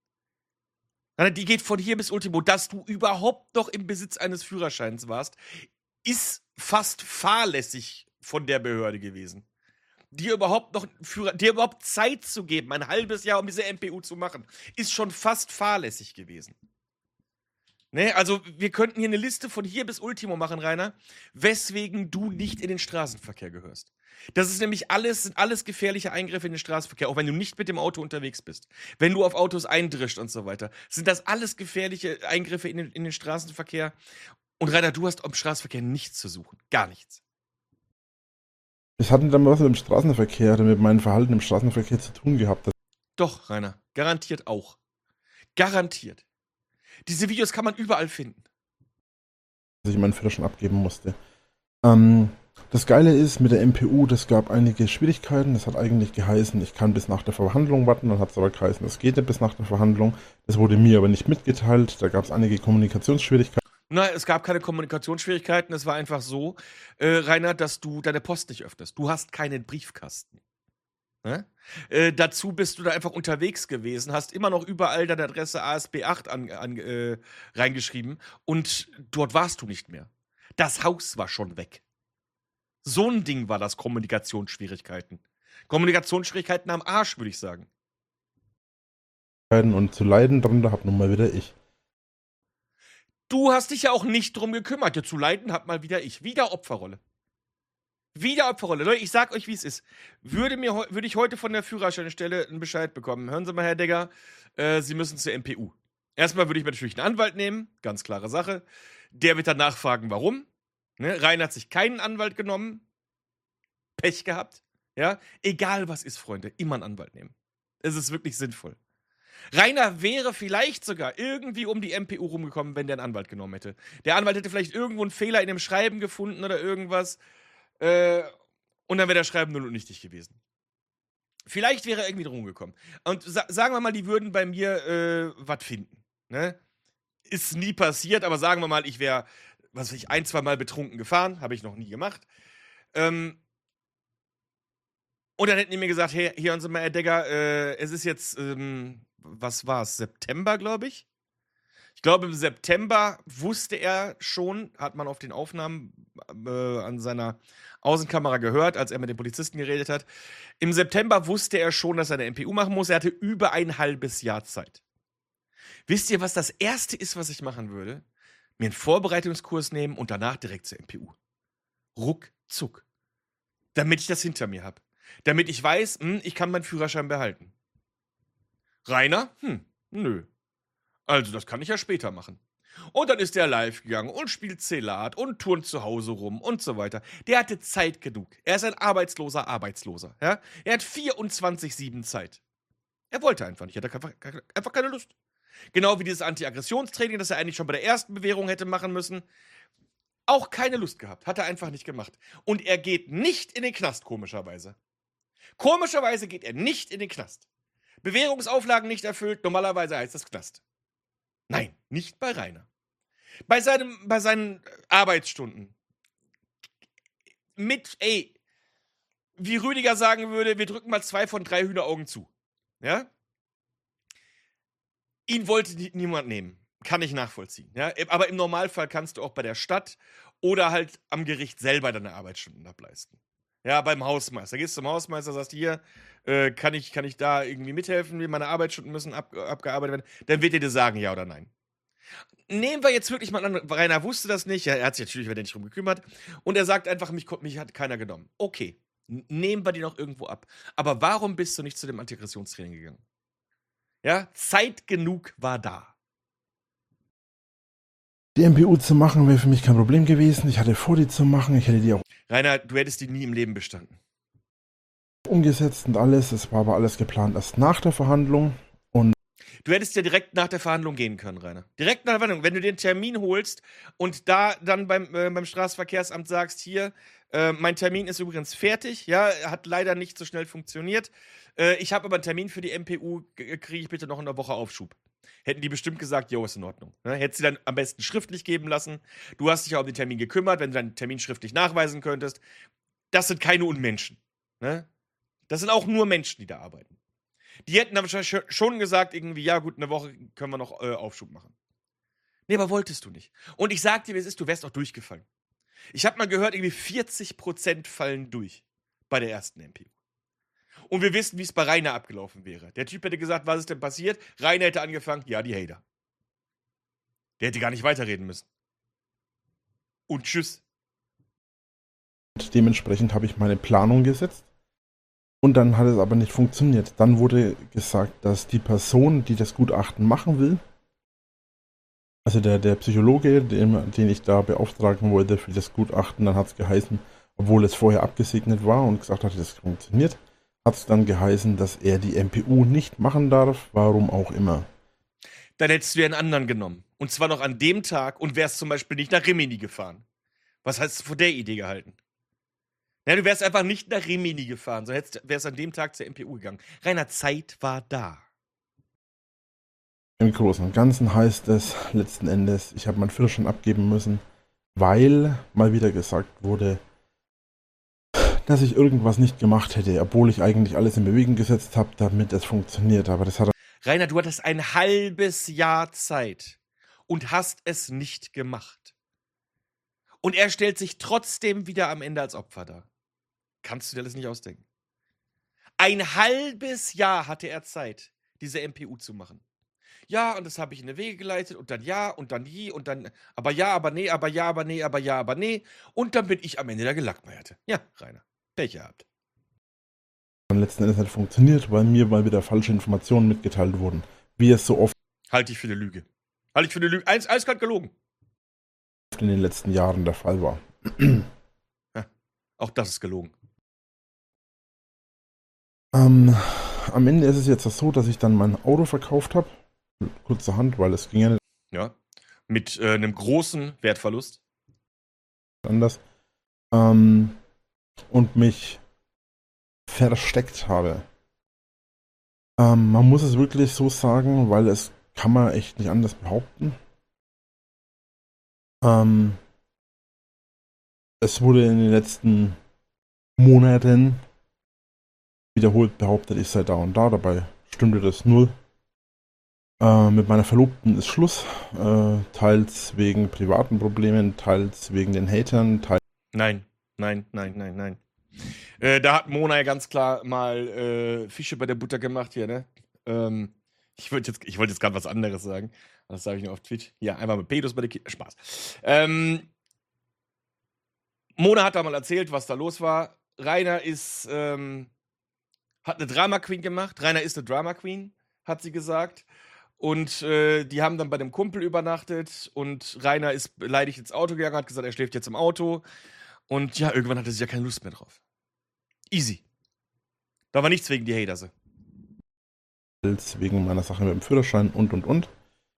Rainer, die geht von hier bis Ultimo. Dass du überhaupt noch im Besitz eines Führerscheins warst, ist fast fahrlässig von der Behörde gewesen. Dir überhaupt noch Führer, dir überhaupt Zeit zu geben, ein halbes Jahr, um diese M P U zu machen, ist schon fast fahrlässig gewesen. Ne, also wir könnten hier eine Liste von hier bis Ultimo machen, Rainer, weswegen du nicht in den Straßenverkehr gehörst. Das ist nämlich alles, sind alles gefährliche Eingriffe in den Straßenverkehr, auch wenn du nicht mit dem Auto unterwegs bist. Wenn du auf Autos eindrischst und so weiter, sind das alles gefährliche Eingriffe in den, in den Straßenverkehr. Und Rainer, du hast am Straßenverkehr nichts zu suchen. Gar nichts. Das hat dann was mit dem Straßenverkehr oder mit meinem Verhalten im Straßenverkehr zu tun gehabt. Doch, Rainer, garantiert auch. Garantiert. Diese Videos kann man überall finden. Dass ich meinen Führerschein abgeben musste. Ähm, das Geile ist, mit der M P U, das gab einige Schwierigkeiten. Das hat eigentlich geheißen, ich kann bis nach der Verhandlung warten. Dann hat es aber geheißen, das geht nicht bis nach der Verhandlung. Das wurde mir aber nicht mitgeteilt. Da gab es einige Kommunikationsschwierigkeiten. Na, es gab keine Kommunikationsschwierigkeiten. Es war einfach so, äh, Rainer, dass du deine Post nicht öffnest. Du hast keinen Briefkasten. Ne? Äh, dazu bist du da einfach unterwegs gewesen, hast immer noch überall deine Adresse A S B acht an, an, äh, reingeschrieben und dort warst du nicht mehr. Das Haus war schon weg. So ein Ding war das, Kommunikationsschwierigkeiten. Kommunikationsschwierigkeiten am Arsch, würde ich sagen. Und zu leiden darunter hab nun mal wieder ich. Du hast dich ja auch nicht drum gekümmert. Ja, zu leiden hat mal wieder ich. Wieder Opferrolle. Wieder Opferrolle. Leute, ich sag euch, wie es ist. Würde, mir, würde ich heute von der Führerscheinstelle einen Bescheid bekommen. Hören Sie mal, Herr Degger, äh, Sie müssen zur M P U. Erstmal würde ich mir natürlich einen Anwalt nehmen. Ganz klare Sache. Der wird dann nachfragen, warum. Ne? Rainer hat sich keinen Anwalt genommen. Pech gehabt. Ja? Egal was ist, Freunde. Immer einen Anwalt nehmen. Es ist wirklich sinnvoll. Rainer wäre vielleicht sogar irgendwie um die M P U rumgekommen, wenn der einen Anwalt genommen hätte. Der Anwalt hätte vielleicht irgendwo einen Fehler in dem Schreiben gefunden oder irgendwas. Äh, und dann wäre der Schreiben null und nichtig gewesen. Vielleicht wäre er irgendwie drum gekommen. Und sa sagen wir mal, die würden bei mir äh, was finden. Ne? Ist nie passiert, aber sagen wir mal, ich wäre, was weiß ich, ein, zwei Mal betrunken gefahren. Habe ich noch nie gemacht. Ähm, und dann hätten die mir gesagt, hey, hier, unser Herr Degger, äh, es ist jetzt, ähm, was war's, September, glaube ich. Ich glaube, im September wusste er schon, hat man auf den Aufnahmen äh, an seiner Außenkamera gehört, als er mit den Polizisten geredet hat. Im September wusste er schon, dass er eine M P U machen muss. Er hatte über ein halbes Jahr Zeit. Wisst ihr, was das Erste ist, was ich machen würde? Mir einen Vorbereitungskurs nehmen und danach direkt zur M P U. Ruckzuck. Damit ich das hinter mir habe. Damit ich weiß, hm, ich kann meinen Führerschein behalten. Rainer? Hm, nö. Also, das kann ich ja später machen. Und dann ist er live gegangen und spielt Zelat und turnt zu Hause rum und so weiter. Der hatte Zeit genug. Er ist ein arbeitsloser Arbeitsloser. Ja? Er hat vierundzwanzig sieben Zeit. Er wollte einfach nicht. Er hat einfach, einfach keine Lust. Genau wie dieses Anti-Aggressionstraining, das er eigentlich schon bei der ersten Bewährung hätte machen müssen. Auch keine Lust gehabt. Hat er einfach nicht gemacht. Und er geht nicht in den Knast, komischerweise. Komischerweise geht er nicht in den Knast. Bewährungsauflagen nicht erfüllt, normalerweise heißt das Knast. Nein, nicht bei Rainer. Bei, seinem, bei seinen Arbeitsstunden. Mit, ey, wie Rüdiger sagen würde, wir drücken mal zwei von drei Hühneraugen zu. Ja? Ihn wollte niemand nehmen. Kann ich nachvollziehen. Ja? Aber im Normalfall kannst du auch bei der Stadt oder halt am Gericht selber deine Arbeitsstunden ableisten. Ja, beim Hausmeister. Gehst zum Hausmeister, sagst hier, äh, kann, ich, kann ich da irgendwie mithelfen, wie meine Arbeitsstunden müssen ab, abgearbeitet werden? Dann wird er dir sagen, ja oder nein. Nehmen wir jetzt wirklich mal an, Rainer wusste das nicht, ja, er hat sich natürlich wieder nicht drum gekümmert und er sagt einfach, mich, mich hat keiner genommen. Okay, nehmen wir die noch irgendwo ab. Aber warum bist du nicht zu dem Antiaggressionstraining gegangen? Ja, Zeit genug war da. Die M P U zu machen wäre für mich kein Problem gewesen. Ich hatte vor, die zu machen. Ich hätte die auch Rainer, du hättest die nie im Leben bestanden. umgesetzt und alles. Es war aber alles geplant erst nach der Verhandlung. Und du hättest ja direkt nach der Verhandlung gehen können, Rainer. Direkt nach der Verhandlung. Wenn du den Termin holst und da dann beim, äh, beim Straßenverkehrsamt sagst, hier, äh, mein Termin ist übrigens fertig. Ja, hat leider nicht so schnell funktioniert. Äh, ich habe aber einen Termin für die M P U. Kriege ich bitte noch in der Woche Aufschub. Hätten die bestimmt gesagt, jo, ist in Ordnung. Ne? Hättest sie dann am besten schriftlich geben lassen. Du hast dich ja um den Termin gekümmert, wenn du deinen Termin schriftlich nachweisen könntest. Das sind keine Unmenschen. Ne? Das sind auch nur Menschen, die da arbeiten. Die hätten dann wahrscheinlich schon gesagt, irgendwie, ja gut, eine Woche können wir noch äh, Aufschub machen. Nee, aber wolltest du nicht. Und ich sag dir, wie es ist, du wärst auch durchgefallen. Ich habe mal gehört, irgendwie vierzig Prozent fallen durch bei der ersten M P U. Und wir wissen, wie es bei Rainer abgelaufen wäre. Der Typ hätte gesagt, was ist denn passiert? Rainer hätte angefangen, ja, die Hater. Der hätte gar nicht weiterreden müssen. Und tschüss. Dementsprechend habe ich meine Planung gesetzt. Und dann hat es aber nicht funktioniert. Dann wurde gesagt, dass die Person, die das Gutachten machen will, also der, der Psychologe, den, den ich da beauftragen wollte für das Gutachten, dann hat es geheißen, obwohl es vorher abgesegnet war und gesagt hatte, das funktioniert, hat es dann geheißen, dass er die M P U nicht machen darf, warum auch immer. Dann hättest du ja einen anderen genommen. Und zwar noch an dem Tag und wärst zum Beispiel nicht nach Rimini gefahren. Was hast du von der Idee gehalten? Ja, du wärst einfach nicht nach Rimini gefahren, sondern wärst an dem Tag zur M P U gegangen. Rainer, Zeit war da. Im Großen und Ganzen heißt es letzten Endes, ich habe meinen Führerschein abgeben müssen, weil mal wieder gesagt wurde, dass ich irgendwas nicht gemacht hätte, obwohl ich eigentlich alles in Bewegung gesetzt habe, damit es funktioniert. Aber das hat Rainer, du hattest ein halbes Jahr Zeit und hast es nicht gemacht. Und er stellt sich trotzdem wieder am Ende als Opfer dar. Kannst du dir das nicht ausdenken? Ein halbes Jahr hatte er Zeit, diese M P U zu machen. Ja, und das habe ich in die Wege geleitet und dann ja und dann je und dann aber ja, aber nee, aber ja, aber nee, aber ja, aber nee. Und dann bin ich am Ende der Gelackmeierte. Ja, Rainer, Pech gehabt. dann letzten Endes nicht funktioniert, weil mir mal wieder falsche Informationen mitgeteilt wurden. Wie es so oft Halte ich für eine Lüge. Halte ich für eine Lüge. Eins, eiskalt gelogen. in den letzten Jahren der Fall war. Ja, auch das ist gelogen. Ähm, am Ende ist es jetzt so, dass ich dann mein Auto verkauft habe. Kurzerhand, weil es ging ja nicht Ja. Mit äh, einem großen Wertverlust. anders. Ähm, und mich versteckt habe. Ähm, man muss es wirklich so sagen, weil es kann man echt nicht anders behaupten. Ähm, es wurde in den letzten Monaten wiederholt behauptet, ich sei da und da, dabei stimmte das null. Äh, mit meiner Verlobten ist Schluss, äh, teils wegen privaten Problemen, teils wegen den Hatern, teils Nein, nein, nein, nein, nein. Äh, da hat Mona ja ganz klar mal äh, Fische bei der Butter gemacht hier, ne? Ähm, ich wollte jetzt, ich wollte jetzt gerade was anderes sagen. Das sage ich nur auf Twitch. Ja, einfach mit Pedos bei der Kinder. Spaß. Ähm, Mona hat da mal erzählt, was da los war. Rainer ist, ähm, hat eine Drama Queen gemacht. Rainer ist eine Drama Queen, hat sie gesagt. Und äh, die haben dann bei dem Kumpel übernachtet. Und Rainer ist beleidigt ins Auto gegangen, hat gesagt, er schläft jetzt im Auto. Und ja, irgendwann hatte sie ja keine Lust mehr drauf. Easy. Da war nichts wegen die Haterse. wegen meiner Sache mit dem Führerschein und und und.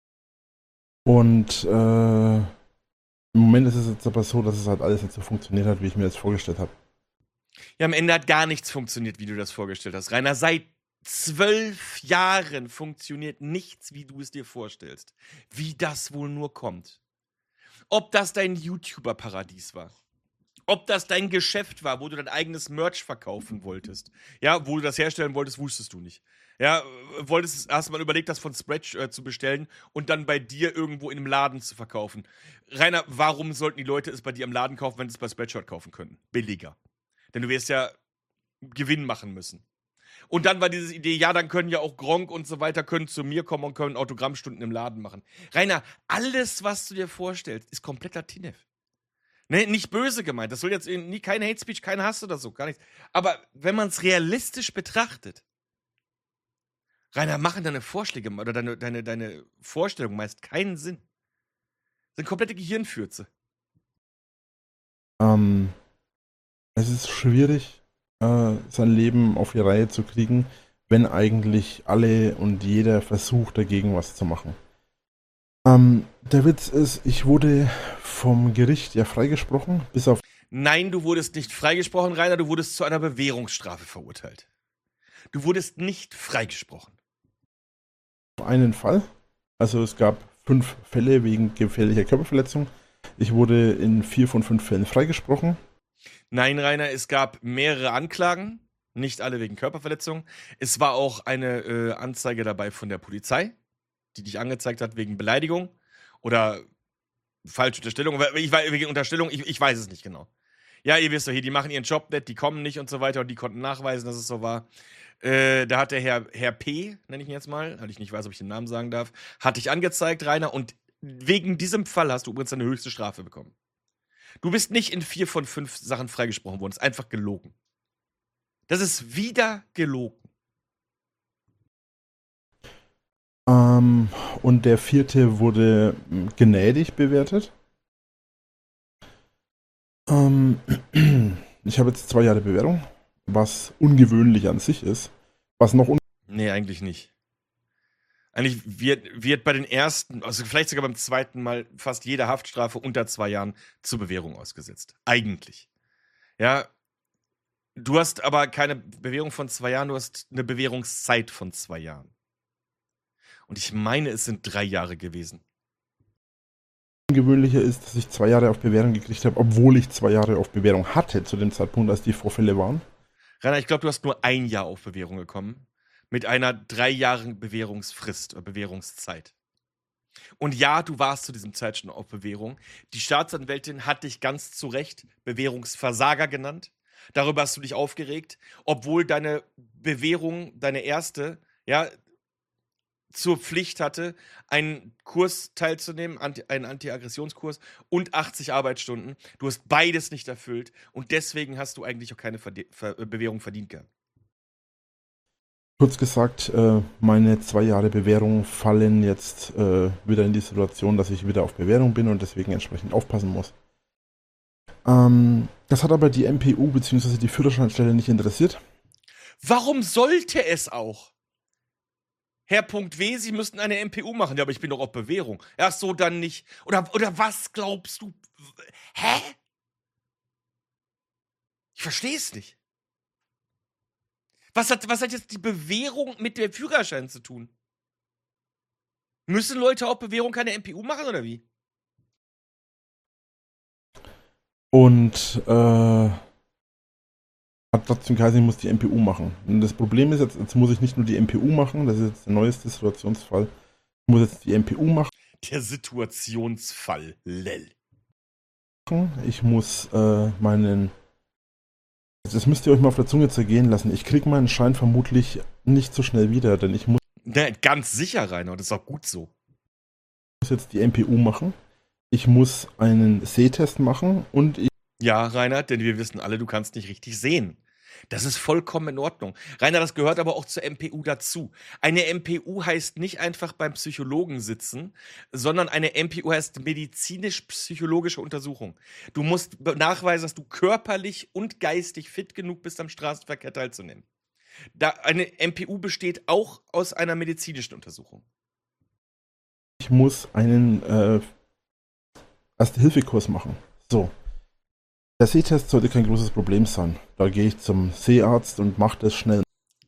Und äh, im Moment ist es jetzt aber so, dass es halt alles nicht so funktioniert hat, wie ich mir das vorgestellt habe. Ja, am Ende hat gar nichts funktioniert, wie du das vorgestellt hast. Rainer, seit zwölf Jahren funktioniert nichts, wie du es dir vorstellst. Wie das wohl nur kommt. Ob das dein YouTuber-Paradies war. Ob das dein Geschäft war, wo du dein eigenes Merch verkaufen wolltest. Ja, wo du das herstellen wolltest, wusstest du nicht. Ja, wolltest, hast mal überlegt, das von Spreadshirt zu bestellen und dann bei dir irgendwo in einem Laden zu verkaufen. Rainer, warum sollten die Leute es bei dir im Laden kaufen, wenn sie es bei Spreadshirt kaufen können? Billiger. Denn du wirst ja Gewinn machen müssen. Und dann war diese Idee, ja, dann können ja auch Gronk und so weiter können zu mir kommen und können Autogrammstunden im Laden machen. Rainer, alles, was du dir vorstellst, ist kompletter Tinef. Ne, nicht böse gemeint. Das soll jetzt nie kein Hate Speech, kein Hass oder so, gar nichts. Aber wenn man es realistisch betrachtet, Rainer, machen deine Vorschläge oder deine, deine, deine Vorstellungen meist keinen Sinn. Das sind komplette Gehirnfürze. Ähm, es ist schwierig, äh, sein Leben auf die Reihe zu kriegen, wenn eigentlich alle und jeder versucht, dagegen was zu machen. Ähm, der Witz ist, ich wurde vom Gericht ja freigesprochen, bis auf Nein, du wurdest nicht freigesprochen, Rainer, du wurdest zu einer Bewährungsstrafe verurteilt. Du wurdest nicht freigesprochen. einen Fall. Also es gab fünf Fälle wegen gefährlicher Körperverletzung. Ich wurde in vier von fünf Fällen freigesprochen. Nein, Rainer, es gab mehrere Anklagen, nicht alle wegen Körperverletzung. Es war auch eine äh, Anzeige dabei von der Polizei, die dich angezeigt hat wegen Beleidigung oder falsche Unterstellung. Ich, wegen Unterstellung, ich, ich weiß es nicht genau. Ja, ihr wisst doch hier, die machen ihren Job nicht, die kommen nicht und so weiter und die konnten nachweisen, dass es so war. Äh, da hat der Herr, Herr P., nenne ich ihn jetzt mal, weil ich nicht weiß, ob ich den Namen sagen darf, hat dich angezeigt, Rainer, und wegen diesem Fall hast du übrigens deine höchste Strafe bekommen. Du bist nicht in vier von fünf Sachen freigesprochen worden. Das ist einfach gelogen. Das ist wieder gelogen. Ähm, und der vierte wurde gnädig bewertet. Ähm, ich habe jetzt zwei Jahre Bewährung, was ungewöhnlich an sich ist. Was noch un Nee, eigentlich nicht. Eigentlich wird, wird bei den ersten, also vielleicht sogar beim zweiten Mal fast jede Haftstrafe unter zwei Jahren zur Bewährung ausgesetzt. Eigentlich. Ja, du hast aber keine Bewährung von zwei Jahren, du hast eine Bewährungszeit von zwei Jahren. Und ich meine, es sind drei Jahre gewesen. ungewöhnlicher ist, dass ich zwei Jahre auf Bewährung gekriegt habe, obwohl ich zwei Jahre auf Bewährung hatte zu dem Zeitpunkt, als die Vorfälle waren. Rainer, ich glaube, du hast nur ein Jahr auf Bewährung gekommen. Mit einer drei Jahre Bewährungsfrist oder Bewährungszeit. Und ja, du warst zu diesem Zeit schon auf Bewährung. Die Staatsanwältin hat dich ganz zu Recht Bewährungsversager genannt. Darüber hast du dich aufgeregt, obwohl deine Bewährung, deine erste, ja, zur Pflicht hatte, einen Kurs teilzunehmen, anti, einen Anti-Aggressionskurs und achtzig Arbeitsstunden. Du hast beides nicht erfüllt und deswegen hast du eigentlich auch keine Verde Ver Bewährung verdient gehabt. Kurz gesagt, äh, meine zwei Jahre Bewährung fallen jetzt äh, wieder in die Situation, dass ich wieder auf Bewährung bin und deswegen entsprechend aufpassen muss. Ähm, das hat aber die M P U bzw. die Führerscheinstelle nicht interessiert. Warum sollte es auch? Herr Punkt W, Sie müssten eine M P U machen. Ja, aber ich bin doch auf Bewährung. Ach so, dann nicht. Oder, oder was glaubst du? Hä? Ich verstehe es nicht. Was hat, was hat jetzt die Bewährung mit dem Führerschein zu tun? Müssen Leute auf Bewährung keine M P U machen, oder wie? Und äh, hat trotzdem geheißen, ich muss die M P U machen. Und das Problem ist jetzt, jetzt muss ich nicht nur die M P U machen, das ist jetzt der neueste Situationsfall. Ich muss jetzt die M P U machen. Der Situationsfall, lel. Ich muss äh, meinen... Das müsst ihr euch mal auf der Zunge zergehen lassen. Ich krieg meinen Schein vermutlich nicht so schnell wieder, denn ich muss Na, ganz sicher, Rainer, das ist auch gut so. jetzt die M P U machen. Ich muss einen Sehtest machen und ich Ja, Rainer, denn wir wissen alle, du kannst nicht richtig sehen. Das ist vollkommen in Ordnung. Rainer, das gehört aber auch zur M P U dazu. Eine M P U heißt nicht einfach beim Psychologen sitzen, sondern eine M P U heißt medizinisch-psychologische Untersuchung. Du musst nachweisen, dass du körperlich und geistig fit genug bist, am Straßenverkehr teilzunehmen. Da, eine M P U besteht auch aus einer medizinischen Untersuchung. Ich muss einen äh, Erste-Hilfe-Kurs machen. So. Der Sehtest sollte kein großes Problem sein. Da gehe ich zum Seearzt und mache das schnell.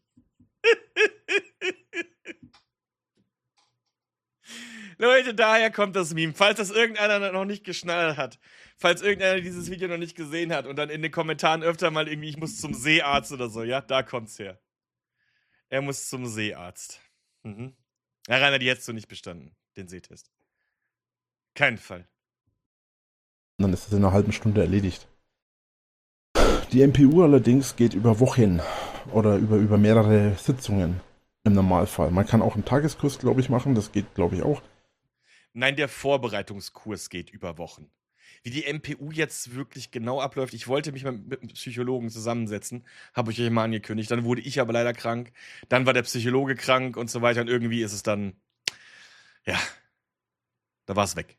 Leute, daher kommt das Meme. Falls das irgendeiner noch nicht geschnallt hat, falls irgendeiner dieses Video noch nicht gesehen hat und dann in den Kommentaren öfter mal irgendwie, ich muss zum Seearzt oder so, ja, da kommt's her. Er muss zum Seearzt. Mhm. Ja, Rainer, die hättest du nicht bestanden, den Sehtest. Kein Fall. Dann ist das in einer halben Stunde erledigt. Die M P U allerdings geht über Wochen oder über, über mehrere Sitzungen im Normalfall. Man kann auch einen Tageskurs, glaube ich, machen. Das geht, glaube ich, auch. Nein, der Vorbereitungskurs geht über Wochen. Wie die M P U jetzt wirklich genau abläuft, ich wollte mich mal mit einem Psychologen zusammensetzen, habe ich euch mal angekündigt. Dann wurde ich aber leider krank. Dann war der Psychologe krank und so weiter. Und irgendwie ist es dann, ja, da war es weg.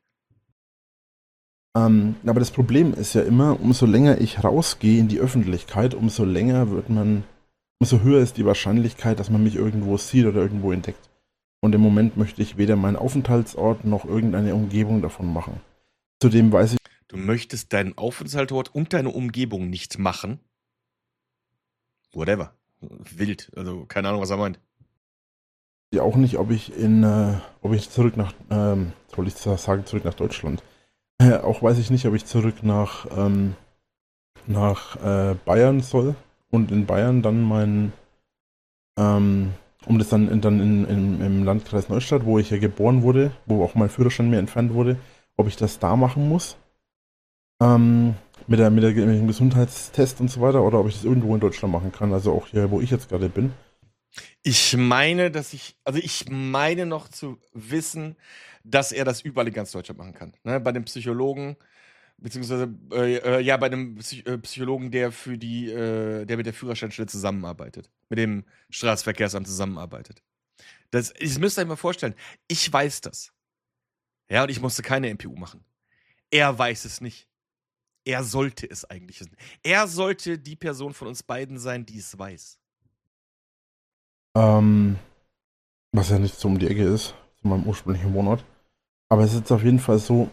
Ähm, aber das Problem ist ja immer, umso länger ich rausgehe in die Öffentlichkeit, umso länger wird man, umso höher ist die Wahrscheinlichkeit, dass man mich irgendwo sieht oder irgendwo entdeckt. Und im Moment möchte ich weder meinen Aufenthaltsort noch irgendeine Umgebung davon machen. Zudem weiß ich... Du möchtest deinen Aufenthaltsort und deine Umgebung nicht machen? Whatever. Wild. Also keine Ahnung, was er meint. Ja auch nicht, ob ich in, äh, ob ich zurück nach, ähm, soll ich sagen, zurück nach Deutschland. Äh, auch weiß ich nicht, ob ich zurück nach, ähm, nach äh, Bayern soll und in Bayern dann mein, ähm, um das dann, in, dann in, in, im Landkreis Neustadt, wo ich ja geboren wurde, wo auch mein Führerschein mir entfernt wurde, ob ich das da machen muss, ähm, mit, der, mit, der, mit dem Gesundheitstest und so weiter, oder ob ich das irgendwo in Deutschland machen kann, also auch hier, wo ich jetzt gerade bin. Ich meine, dass ich, also ich meine noch zu wissen, dass er das überall in ganz Deutschland machen kann. Ne? Bei dem Psychologen, beziehungsweise äh, äh, ja, bei dem Psych äh, Psychologen, der für die, äh, der mit der Führerscheinstelle zusammenarbeitet, mit dem Straßenverkehrsamt zusammenarbeitet. Das, ich müsst euch mal vorstellen, ich weiß das. Ja, und ich musste keine M P U machen. Er weiß es nicht. Er sollte es eigentlich wissen. Er sollte die Person von uns beiden sein, die es weiß. Ähm, was ja nicht so um die Ecke ist, zu meinem ursprünglichen Wohnort. Aber es ist jetzt auf jeden Fall so,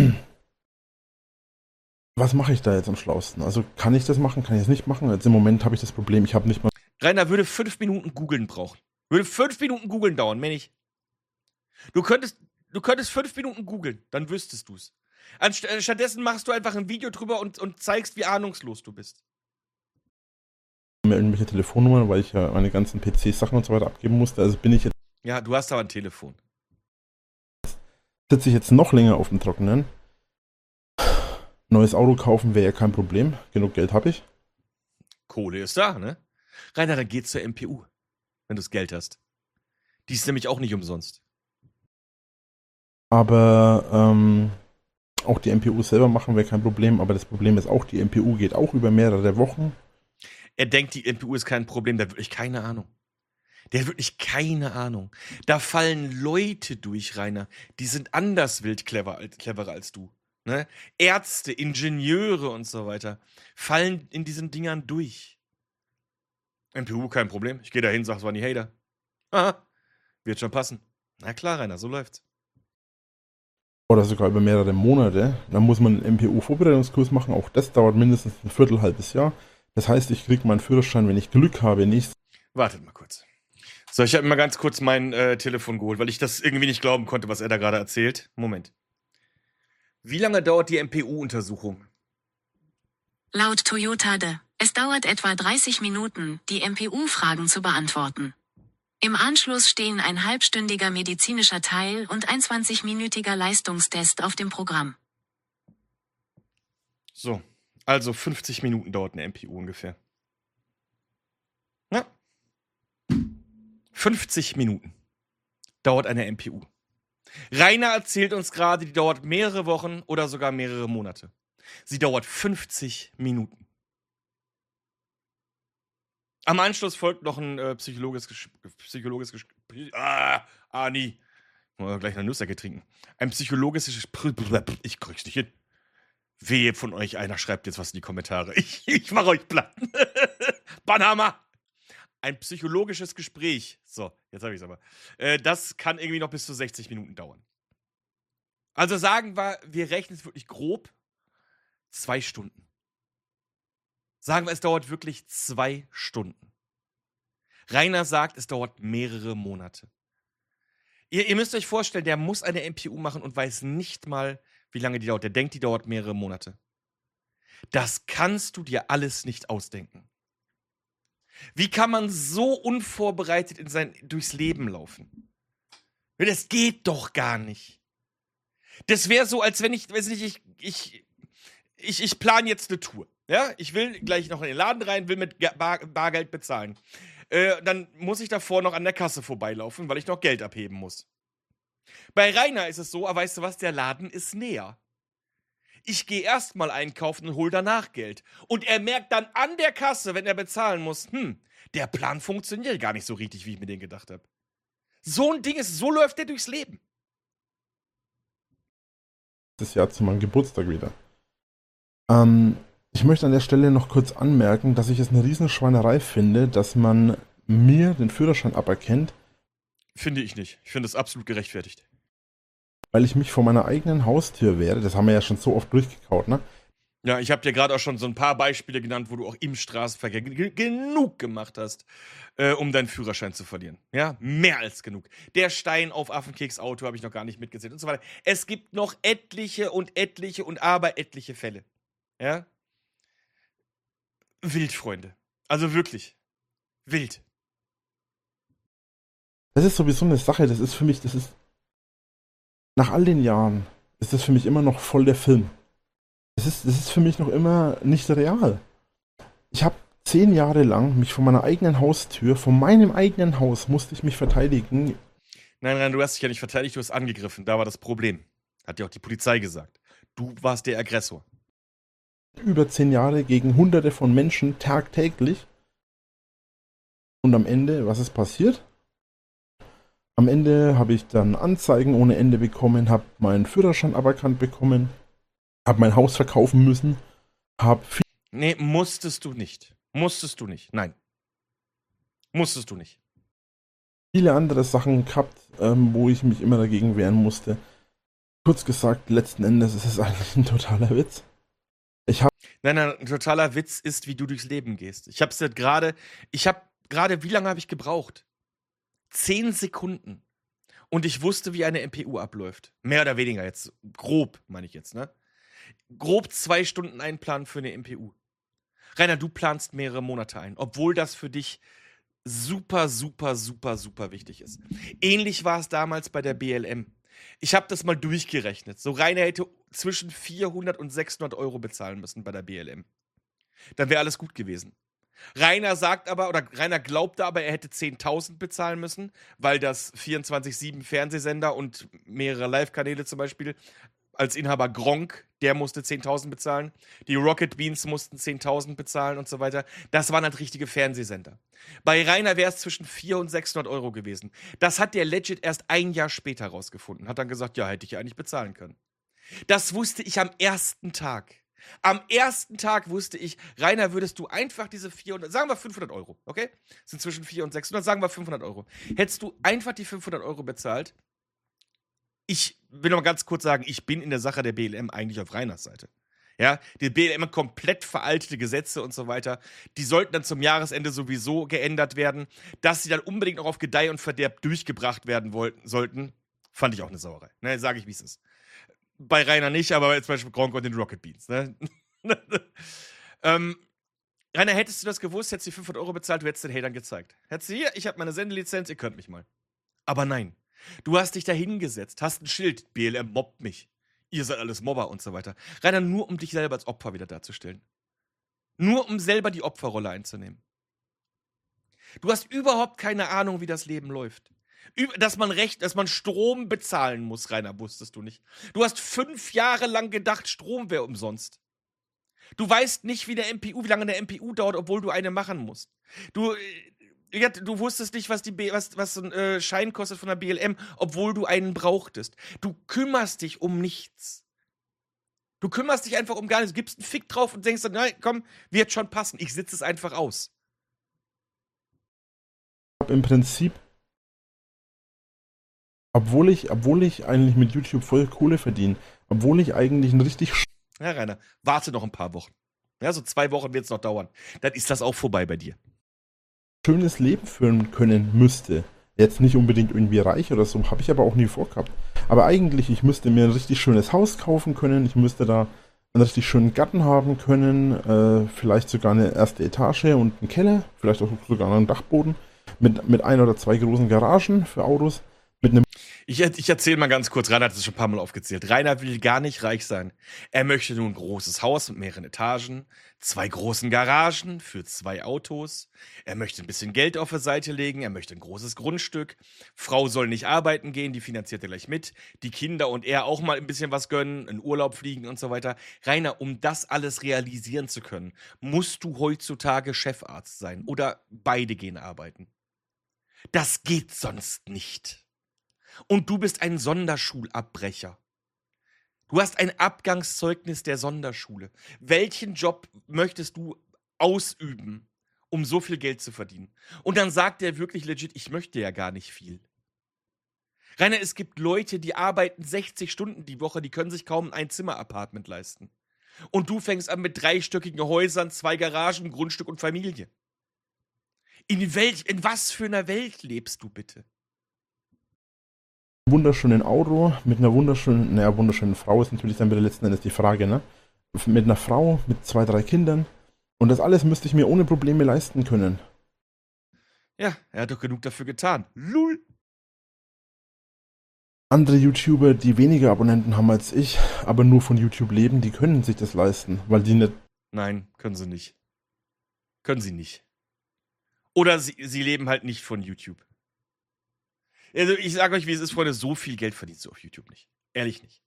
was mache ich da jetzt am schlausten? Also kann ich das machen, kann ich es nicht machen? Jetzt im Moment habe ich das Problem, ich habe nicht mal... Rainer würde fünf Minuten googeln brauchen. Würde fünf Minuten googeln dauern, mehr nicht. Du könntest, du könntest fünf Minuten googeln, dann wüsstest du's. Anst äh, stattdessen machst du einfach ein Video drüber und, und zeigst, wie ahnungslos du bist. mehr irgendwelche Telefonnummern, weil ich ja meine ganzen P C-Sachen und so weiter abgeben musste. Also bin ich jetzt... Ja, du hast aber ein Telefon. Sitze ich jetzt noch länger auf dem Trockenen. Neues Auto kaufen wäre ja kein Problem. Genug Geld habe ich. Kohle ist da, ne? Rainer, dann geh zur M P U, wenn du das Geld hast. Die ist nämlich auch nicht umsonst. Aber ähm, auch die M P U selber machen wäre kein Problem. Aber das Problem ist auch, die M P U geht auch über mehrere Wochen. Er denkt, die M P U ist kein Problem, der hat wirklich keine Ahnung. Der hat wirklich keine Ahnung. Da fallen Leute durch, Rainer, die sind anders wild clever, cleverer als du. Ne? Ärzte, Ingenieure und so weiter fallen in diesen Dingern durch. M P U, kein Problem. Ich gehe da hin, sag, es waren die Hater. Aha, wird schon passen. Na klar, Rainer, so läuft's. Oder sogar über mehrere Monate. Dann muss man einen M P U-Vorbereitungskurs machen. Auch das dauert mindestens ein Viertel, halbes Jahr. Das heißt, ich kriege meinen Führerschein, wenn ich Glück habe, nächstes... Wartet mal kurz. So, ich habe mal ganz kurz mein äh, Telefon geholt, weil ich das irgendwie nicht glauben konnte, was er da gerade erzählt. Moment. Wie lange dauert die M P U-Untersuchung? Laut Toyota, es dauert etwa dreißig Minuten, die M P U-Fragen zu beantworten. Im Anschluss stehen ein halbstündiger medizinischer Teil und ein zwanzigminütiger Leistungstest auf dem Programm. So, also fünfzig Minuten dauert eine M P U ungefähr. Ja. fünfzig Minuten dauert eine M P U. Rainer erzählt uns gerade, die dauert mehrere Wochen oder sogar mehrere Monate. Sie dauert fünfzig Minuten. Am Anschluss folgt noch ein äh, psychologisches Gespräch. Psychologisches Gespräch. Ah, ah, nie. Wollen wir gleich eine Nussecke trinken. Ein psychologisches Gespräch. Ich krieg's nicht hin. Wehe von euch, einer schreibt jetzt was in die Kommentare. Ich, ich mach euch platt. Banama. Ein psychologisches Gespräch. So, jetzt habe ich es aber. Äh, das kann irgendwie noch bis zu sechzig Minuten dauern. Also sagen wir, wir rechnen es wirklich grob. Zwei Stunden. Sagen wir, es dauert wirklich zwei Stunden. Rainer sagt, es dauert mehrere Monate. Ihr, ihr müsst euch vorstellen, der muss eine M P U machen und weiß nicht mal, wie lange die dauert. Der denkt, die dauert mehrere Monate. Das kannst du dir alles nicht ausdenken. Wie kann man so unvorbereitet in sein, durchs Leben laufen? Das geht doch gar nicht. Das wäre so, als wenn ich, weiß nicht, ich, ich, ich, ich plane jetzt eine Tour. Ja, ich will gleich noch in den Laden rein, will mit Bar, Bargeld bezahlen. Äh, dann muss ich davor noch an der Kasse vorbeilaufen, weil ich noch Geld abheben muss. Bei Rainer ist es so, aber weißt du was, der Laden ist näher. Ich gehe erstmal einkaufen und hole danach Geld. Und er merkt dann an der Kasse, wenn er bezahlen muss, hm, der Plan funktioniert gar nicht so richtig, wie ich mir den gedacht habe. So ein Ding ist, so läuft der durchs Leben. Das Jahr zu meinem Geburtstag wieder. Ähm, ich möchte an der Stelle noch kurz anmerken, dass ich es eine Riesenschweinerei finde, dass man mir den Führerschein aberkennt. Finde ich nicht. Ich finde es absolut gerechtfertigt. Weil ich mich vor meiner eigenen Haustür wehre. Das haben wir ja schon so oft durchgekaut, ne? Ja, ich habe dir gerade auch schon so ein paar Beispiele genannt, wo du auch im Straßenverkehr ge- genug gemacht hast, äh, um deinen Führerschein zu verlieren. Ja, mehr als genug. Der Stein auf Affenkeks Auto habe ich noch gar nicht mitgezählt und so weiter. Es gibt noch etliche und etliche und aber etliche Fälle. Ja? Wild, Freunde. Also wirklich. Wild. Das ist sowieso eine Sache, das ist für mich, das ist, nach all den Jahren, ist das für mich immer noch voll der Film. Das ist, das ist für mich noch immer nicht real. Ich habe zehn Jahre lang mich von meiner eigenen Haustür, von meinem eigenen Haus, musste ich mich verteidigen. Nein, nein, du hast dich ja nicht verteidigt, du hast angegriffen. Da war das Problem. Hat ja auch die Polizei gesagt. Du warst der Aggressor. Über zehn Jahre gegen hunderte von Menschen tagtäglich. Und am Ende, was ist passiert? Am Ende habe ich dann Anzeigen ohne Ende bekommen, habe meinen Führerschein aberkannt bekommen, habe mein Haus verkaufen müssen, habe... Nee, musstest du nicht. Musstest du nicht. Nein. Musstest du nicht. Viele andere Sachen gehabt, ähm, wo ich mich immer dagegen wehren musste. Kurz gesagt, letzten Endes ist es eigentlich ein totaler Witz. Ich habe... Nein, nein, ein totaler Witz ist, wie du durchs Leben gehst. Ich hab's jetzt gerade... Ich hab gerade... Wie lange habe ich gebraucht? Zehn Sekunden. Und ich wusste, wie eine M P U abläuft. Mehr oder weniger jetzt. Grob, meine ich jetzt, ne? Grob zwei Stunden einplanen für eine M P U. Rainer, du planst mehrere Monate ein, obwohl das für dich super, super, super, super wichtig ist. Ähnlich war es damals bei der B L M. Ich habe das mal durchgerechnet. So Rainer hätte zwischen vierhundert und sechshundert Euro bezahlen müssen bei der B L M. Dann wäre alles gut gewesen. Rainer sagt aber, oder Rainer glaubte aber, er hätte zehntausend bezahlen müssen, weil das vierundzwanzig sieben Fernsehsender und mehrere Live-Kanäle zum Beispiel, als Inhaber Gronk, der musste zehntausend bezahlen, die Rocket Beans mussten zehntausend bezahlen und so weiter. Das waren halt richtige Fernsehsender. Bei Rainer wäre es zwischen vierhundert und sechshundert Euro gewesen. Das hat der legit erst ein Jahr später rausgefunden. Hat dann gesagt, ja, hätte ich ja eigentlich bezahlen können. Das wusste ich am ersten Tag. Am ersten Tag wusste ich, Rainer, würdest du einfach diese vierhundert, sagen wir fünfhundert Euro, okay? Das sind zwischen vierhundert und sechshundert, sagen wir fünfhundert Euro. Hättest du einfach die fünfhundert Euro bezahlt, ich will noch mal ganz kurz sagen, ich bin in der Sache der B L M eigentlich auf Rainers Seite. Ja, die B L M hat komplett veraltete Gesetze und so weiter. Die sollten dann zum Jahresende sowieso geändert werden. Dass sie dann unbedingt noch auf Gedeih und Verderb durchgebracht werden wollten, sollten, fand ich auch eine Sauerei. Ne, sage ich, wie es ist. Bei Rainer nicht, aber zum Beispiel Gronk und den Rocket Beans. Ne? ähm, Rainer, hättest du das gewusst, hättest du die fünfhundert Euro bezahlt, du hättest den Hatern gezeigt. Hättest du hier, ich habe meine Sendelizenz, ihr könnt mich mal. Aber nein. Du hast dich da hingesetzt, hast ein Schild, B L M mobbt mich. Ihr seid alles Mobber und so weiter. Rainer, nur um dich selber als Opfer wieder darzustellen. Nur um selber die Opferrolle einzunehmen. Du hast überhaupt keine Ahnung, wie das Leben läuft. Dass man Recht, dass man Strom bezahlen muss, Rainer, wusstest du nicht. Du hast fünf Jahre lang gedacht, Strom wäre umsonst. Du weißt nicht, wie der M P U, wie lange eine M P U dauert, obwohl du eine machen musst. Du, du wusstest nicht, was, die B, was, was so ein äh, Schein kostet von der B L M, obwohl du einen brauchtest. Du kümmerst dich um nichts. Du kümmerst dich einfach um gar nichts. Du gibst einen Fick drauf und denkst dann, nein, komm, wird schon passen. Ich sitze es einfach aus. Im Prinzip, obwohl ich, obwohl ich eigentlich mit YouTube voll Kohle verdiene, obwohl ich eigentlich ein richtig... Ja, Rainer, warte noch ein paar Wochen. Ja, so zwei Wochen wird es noch dauern. Dann ist das auch vorbei bei dir. Schönes Leben führen können müsste. Jetzt nicht unbedingt irgendwie reich oder so, habe ich aber auch nie vorgehabt. Aber eigentlich, ich müsste mir ein richtig schönes Haus kaufen können, ich müsste da einen richtig schönen Garten haben können, äh, vielleicht sogar eine erste Etage und einen Keller, vielleicht auch sogar einen Dachboden, mit, mit ein oder zwei großen Garagen für Autos, mit einem... Ich, ich erzähle mal ganz kurz, Rainer hat es schon ein paar Mal aufgezählt. Rainer will gar nicht reich sein. Er möchte nur ein großes Haus mit mehreren Etagen, zwei großen Garagen für zwei Autos. Er möchte ein bisschen Geld auf der Seite legen, er möchte ein großes Grundstück. Frau soll nicht arbeiten gehen, die finanziert er gleich mit. Die Kinder und er auch mal ein bisschen was gönnen, in Urlaub fliegen und so weiter. Rainer, um das alles realisieren zu können, musst du heutzutage Chefarzt sein oder beide gehen arbeiten. Das geht sonst nicht. Und du bist ein Sonderschulabbrecher. Du hast ein Abgangszeugnis der Sonderschule. Welchen Job möchtest du ausüben, um so viel Geld zu verdienen? Und dann sagt er wirklich legit, ich möchte ja gar nicht viel. Rainer, es gibt Leute, die arbeiten sechzig Stunden die Woche, die können sich kaum ein Einzimmer-Apartment leisten. Und du fängst an mit dreistöckigen Häusern, zwei Garagen, Grundstück und Familie. In, welch, in was für einer Welt lebst du bitte? Wunderschönen Auto, mit einer wunderschönen, naja, wunderschönen Frau ist natürlich dann wieder letzten Endes die Frage, ne? Mit einer Frau, mit zwei, drei Kindern. Und das alles müsste ich mir ohne Probleme leisten können. Ja, er hat doch genug dafür getan. Lul. Andere YouTuber, die weniger Abonnenten haben als ich, aber nur von YouTube leben, die können sich das leisten, weil die nicht... Nein, können sie nicht. Können sie nicht. Oder sie, sie leben halt nicht von YouTube. Also ich sage euch, wie es ist, Freunde, so viel Geld verdienst du auf YouTube nicht. Ehrlich nicht.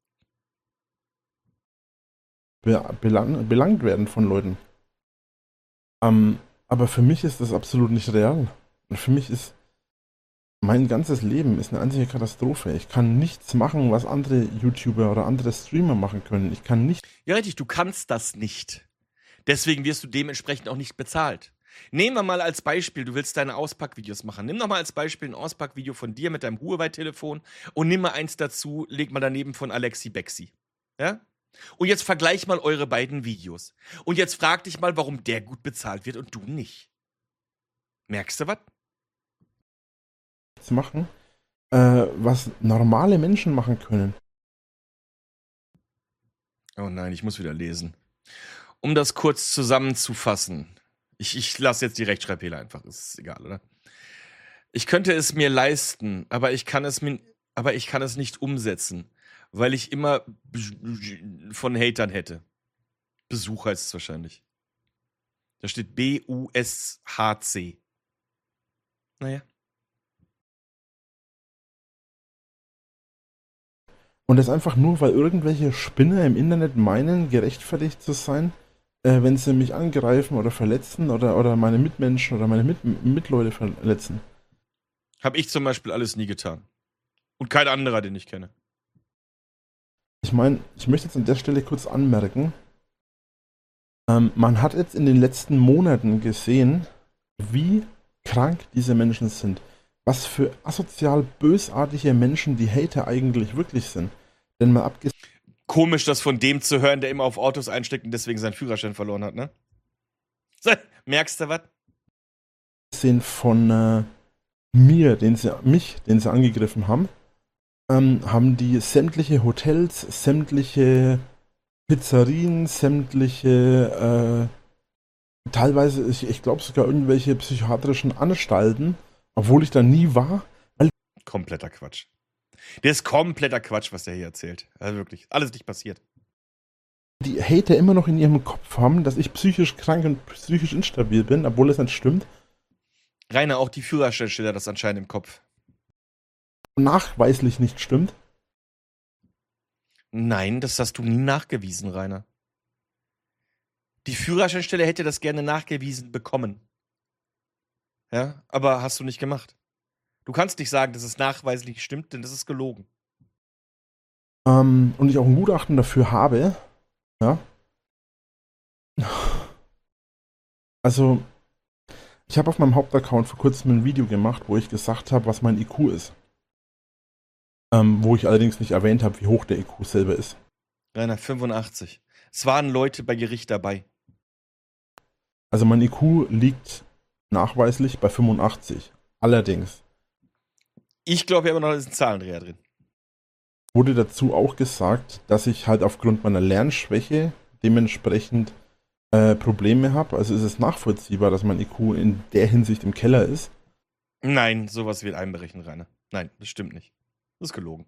Be belang belangt werden von Leuten. Ähm, aber für mich ist das absolut nicht real. Und für mich ist mein ganzes Leben ist eine einzige Katastrophe. Ich kann nichts machen, was andere YouTuber oder andere Streamer machen können. Ich kann nicht. Ja, richtig, du kannst das nicht. Deswegen wirst du dementsprechend auch nicht bezahlt. Nehmen wir mal als Beispiel, du willst deine Auspackvideos machen. Nimm doch mal als Beispiel ein Auspackvideo von dir mit deinem Huawei-Telefon und nimm mal eins dazu, leg mal daneben von Alexi Bexi. Ja? Und jetzt vergleich mal eure beiden Videos. Und jetzt frag dich mal, warum der gut bezahlt wird und du nicht. Merkst du was? Machen, äh, was normale Menschen machen können. Oh nein, ich muss wieder lesen. Um das kurz zusammenzufassen. Ich, ich lasse jetzt die Rechtschreibfehler einfach, ist egal, oder? Ich könnte es mir leisten, aber ich kann es mir, aber ich kann es nicht umsetzen, weil ich immer von Hatern hätte. Besuch heißt es wahrscheinlich. Da steht B U S H C. Naja. Und das einfach nur, weil irgendwelche Spinner im Internet meinen, gerechtfertigt zu sein, äh, wenn sie mich angreifen oder verletzen oder, oder meine Mitmenschen oder meine Mit Mitleute verletzen. Hab ich zum Beispiel alles nie getan. Und kein anderer, den ich kenne. Ich meine, ich möchte jetzt an der Stelle kurz anmerken, ähm, man hat jetzt in den letzten Monaten gesehen, wie krank diese Menschen sind. Was für asozial bösartige Menschen die Hater eigentlich wirklich sind. Denn mal abgesehen. Komisch, das von dem zu hören, der immer auf Autos einsteckt und deswegen seinen Führerschein verloren hat, ne? So, merkst du was? Von äh, mir, den sie, mich, den sie angegriffen haben, ähm, haben die sämtliche Hotels, sämtliche Pizzerien, sämtliche, äh, teilweise, ich, ich glaube sogar irgendwelche psychiatrischen Anstalten, obwohl ich da nie war. Weil kompletter Quatsch. Das ist kompletter Quatsch, was der hier erzählt. Also wirklich, alles nicht passiert. Die Hater immer noch in ihrem Kopf haben, dass ich psychisch krank und psychisch instabil bin, obwohl es nicht stimmt. Rainer, auch die Führerscheinsteller das anscheinend im Kopf. Nachweislich nicht stimmt. Nein, das hast du nie nachgewiesen, Rainer. Die Führerscheinstelle hätte das gerne nachgewiesen bekommen. Ja, aber hast du nicht gemacht. Du kannst nicht sagen, dass es nachweislich stimmt, denn das ist gelogen. Ähm, und ich auch ein Gutachten dafür habe. Ja. Also, ich habe auf meinem Hauptaccount vor kurzem ein Video gemacht, wo ich gesagt habe, was mein I Q ist. Ähm, wo ich allerdings nicht erwähnt habe, wie hoch der I Q selber ist. Rainer, fünfundachtzig. Es waren Leute bei Gericht dabei. Also mein I Q liegt nachweislich bei fünfundachtzig. Allerdings. Ich glaube, wir haben noch diesen Zahlendreher drin. Wurde dazu auch gesagt, dass ich halt aufgrund meiner Lernschwäche dementsprechend äh, Probleme habe. Also ist es nachvollziehbar, dass mein I Q in der Hinsicht im Keller ist. Nein, sowas wird einberechnet, Rainer. Nein, das stimmt nicht. Das ist gelogen.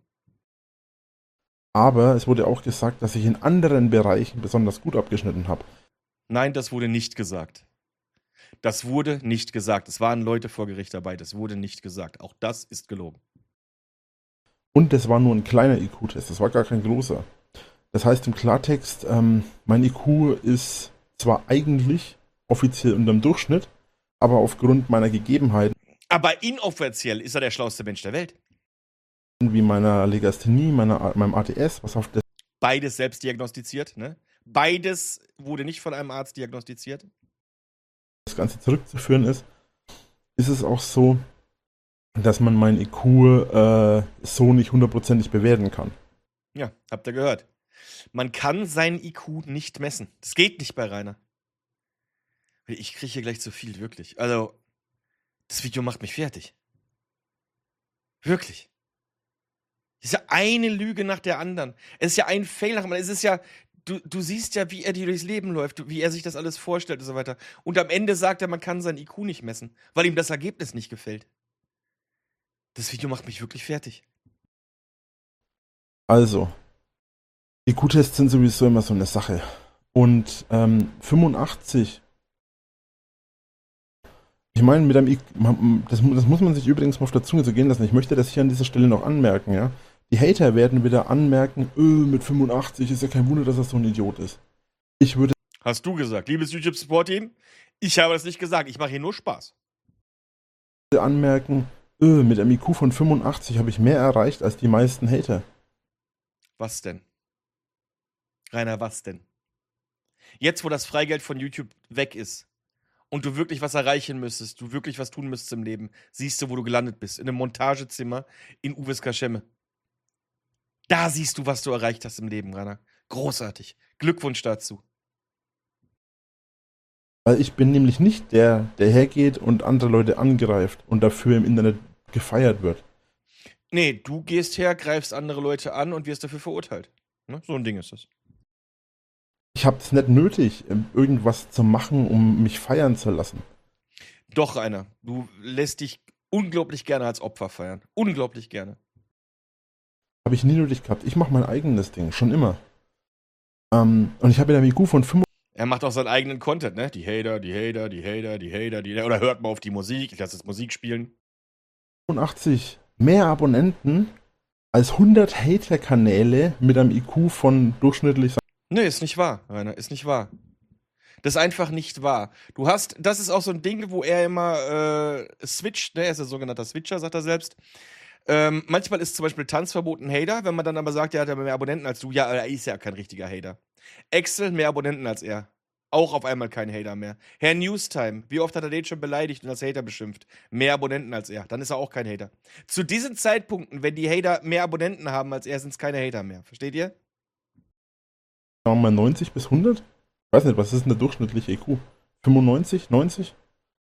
Aber es wurde auch gesagt, dass ich in anderen Bereichen besonders gut abgeschnitten habe. Nein, das wurde nicht gesagt. Das wurde nicht gesagt. Es waren Leute vor Gericht dabei. Das wurde nicht gesagt. Auch das ist gelogen. Und das war nur ein kleiner I Q-Test. Das war gar kein großer. Das heißt im Klartext, ähm, mein I Q ist zwar eigentlich offiziell unterm Durchschnitt, aber aufgrund meiner Gegebenheiten. Aber inoffiziell ist er der schlauste Mensch der Welt. Wie meiner Legasthenie, meiner, meinem A T S, was auf das. Beides selbst diagnostiziert, ne? Beides wurde nicht von einem Arzt diagnostiziert. Das Ganze zurückzuführen ist, ist es auch so, dass man mein I Q äh, so nicht hundertprozentig bewerten kann. Ja, habt ihr gehört. Man kann seinen I Q nicht messen. Das geht nicht bei Rainer. Ich kriege hier gleich zu viel, wirklich. Also, das Video macht mich fertig. Wirklich. Es ist ja eine Lüge nach der anderen. Es ist ja ein Fail nach dem anderen. Es ist ja, du, du siehst ja, wie er dir durchs Leben läuft, wie er sich das alles vorstellt und so weiter. Und am Ende sagt er, man kann seinen I Q nicht messen, weil ihm das Ergebnis nicht gefällt. Das Video macht mich wirklich fertig. Also, I Q-Tests sind sowieso immer so eine Sache. Und ähm, fünfundachtzig Ich meine, mit einem I Q, das, das muss man sich übrigens mal auf der Zunge so gehen lassen. Ich möchte das hier an dieser Stelle noch anmerken, ja. Die Hater werden wieder anmerken, öh, mit fünfundachtzig ist ja kein Wunder, dass er so ein Idiot ist. Ich würde. Hast du gesagt, liebes YouTube-Support-Team? Ich habe das nicht gesagt, ich mache hier nur Spaß. Anmerken, öh, mit einem I Q von fünfundachtzig habe ich mehr erreicht als die meisten Hater. Was denn? Rainer, was denn? Jetzt, wo das Freigeld von YouTube weg ist und du wirklich was erreichen müsstest, du wirklich was tun müsstest im Leben, siehst du, wo du gelandet bist. In einem Montagezimmer in Uwes Kaschemme. Da siehst du, was du erreicht hast im Leben, Rainer. Großartig. Glückwunsch dazu. Weil ich bin nämlich nicht der, der hergeht und andere Leute angreift und dafür im Internet gefeiert wird. Nee, du gehst her, greifst andere Leute an und wirst dafür verurteilt. Ne? So ein Ding ist das. Ich habe es nicht nötig, irgendwas zu machen, um mich feiern zu lassen. Doch, Rainer, du lässt dich unglaublich gerne als Opfer feiern. Unglaublich gerne. Habe ich nie nötig gehabt. Ich mache mein eigenes Ding, schon immer. Ähm, und ich habe ja einen I Q von fünfundachtzig. Er macht auch seinen eigenen Content, ne? Die Hater, die Hater, die Hater, die Hater, die Hater. Oder hört mal auf die Musik, ich lasse jetzt Musik spielen. fünfundachtzig mehr Abonnenten als hundert Hater-Kanäle mit einem I Q von durchschnittlich. Nee, ist nicht wahr, Rainer, ist nicht wahr. Das ist einfach nicht wahr. Du hast, das ist auch so ein Ding, wo er immer äh, switcht, ne? Er ist ein sogenannter Switcher, sagt er selbst. Ähm, manchmal ist zum Beispiel Tanzverbot ein Hater, wenn man dann aber sagt, er hat ja mehr Abonnenten als du. Ja, er ist ja kein richtiger Hater. Excel, mehr Abonnenten als er. Auch auf einmal kein Hater mehr. Herr Newstime, wie oft hat er den schon beleidigt und als Hater beschimpft? Mehr Abonnenten als er. Dann ist er auch kein Hater. Zu diesen Zeitpunkten, wenn die Hater mehr Abonnenten haben als er, sind es keine Hater mehr. Versteht ihr? Sagen wir mal neunzig bis hundert? Ich weiß nicht, was ist denn der durchschnittliche I Q? fünfundneunzig, neunzig?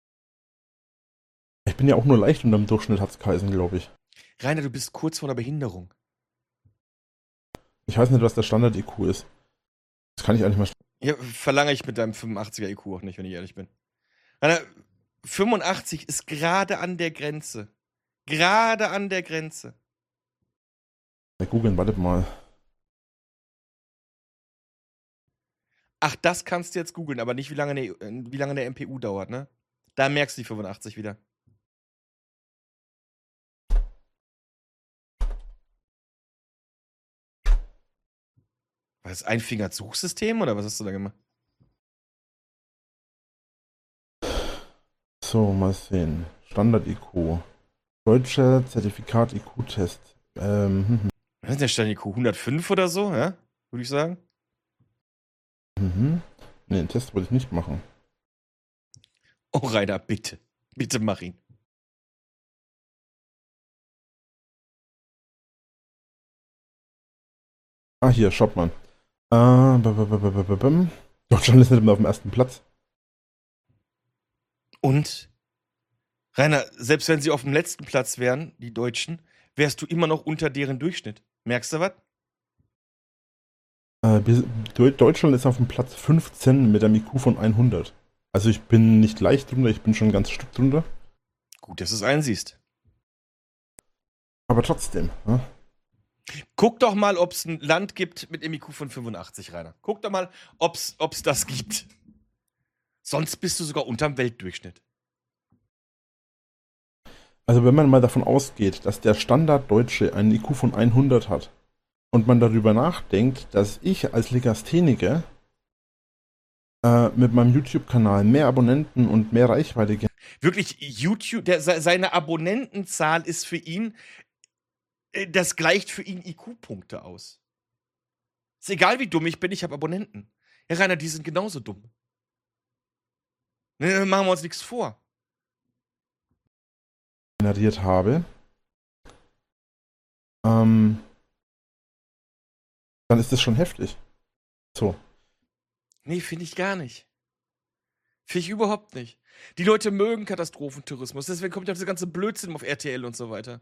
Ich bin ja auch nur leicht unterm Durchschnitt, hat's geheißen, glaube ich. Rainer, du bist kurz vor der Behinderung. Ich weiß nicht, was der Standard-I Q ist. Das kann ich eigentlich mal. Ja, verlange ich mit deinem fünfundachtziger I Q auch nicht, wenn ich ehrlich bin. Rainer, fünfundachtzig ist gerade an der Grenze. Gerade an der Grenze. Bei googeln, wartet mal. Ach, das kannst du jetzt googeln, aber nicht, wie lange, eine, wie lange eine M P U dauert, ne? Da merkst du die fünfundachtzig wieder. Was ist ein Fingersuchsystem oder was hast du da gemacht? So, mal sehen. Standard-I Q. Deutscher Zertifikat-I Q-Test. Ähm, hm, hm. Was ist der Standard-I Q? hundertfünf oder so, ja? Würde ich sagen. Mhm. Ne, den Test wollte ich nicht machen. Oh, Rainer, bitte. Bitte mach ihn. Ah, hier, Shopman. Äh, Deutschland ist nicht mehr auf dem ersten Platz. Und? Rainer, selbst wenn sie auf dem letzten Platz wären, die Deutschen, wärst du immer noch unter deren Durchschnitt. Merkst du was? Äh, Deutschland ist auf dem Platz fünfzehn mit einem I Q von hundert. Also ich bin nicht leicht drunter, ich bin schon ein ganz Stück drunter. Gut, dass du es einsiehst. Aber trotzdem. Ne? Guck doch mal, ob es ein Land gibt mit einem I Q von fünfundachtzig, Rainer. Guck doch mal, ob es das gibt. Sonst bist du sogar unterm Weltdurchschnitt. Also wenn man mal davon ausgeht, dass der Standarddeutsche einen I Q von hundert hat und man darüber nachdenkt, dass ich als Legastheniker äh, mit meinem YouTube-Kanal mehr Abonnenten und mehr Reichweite ge- Wirklich, YouTube, der, seine Abonnentenzahl ist für ihn, das gleicht für ihn I Q-Punkte aus. Ist egal, wie dumm ich bin, ich habe Abonnenten. Ja, Rainer, die sind genauso dumm. Ne, machen wir uns nichts vor. generiert habe, ähm, dann ist das schon heftig. So. Nee, finde ich gar nicht. Finde ich überhaupt nicht. Die Leute mögen Katastrophentourismus, deswegen kommt ja dieser ganze Blödsinn auf R T L und so weiter.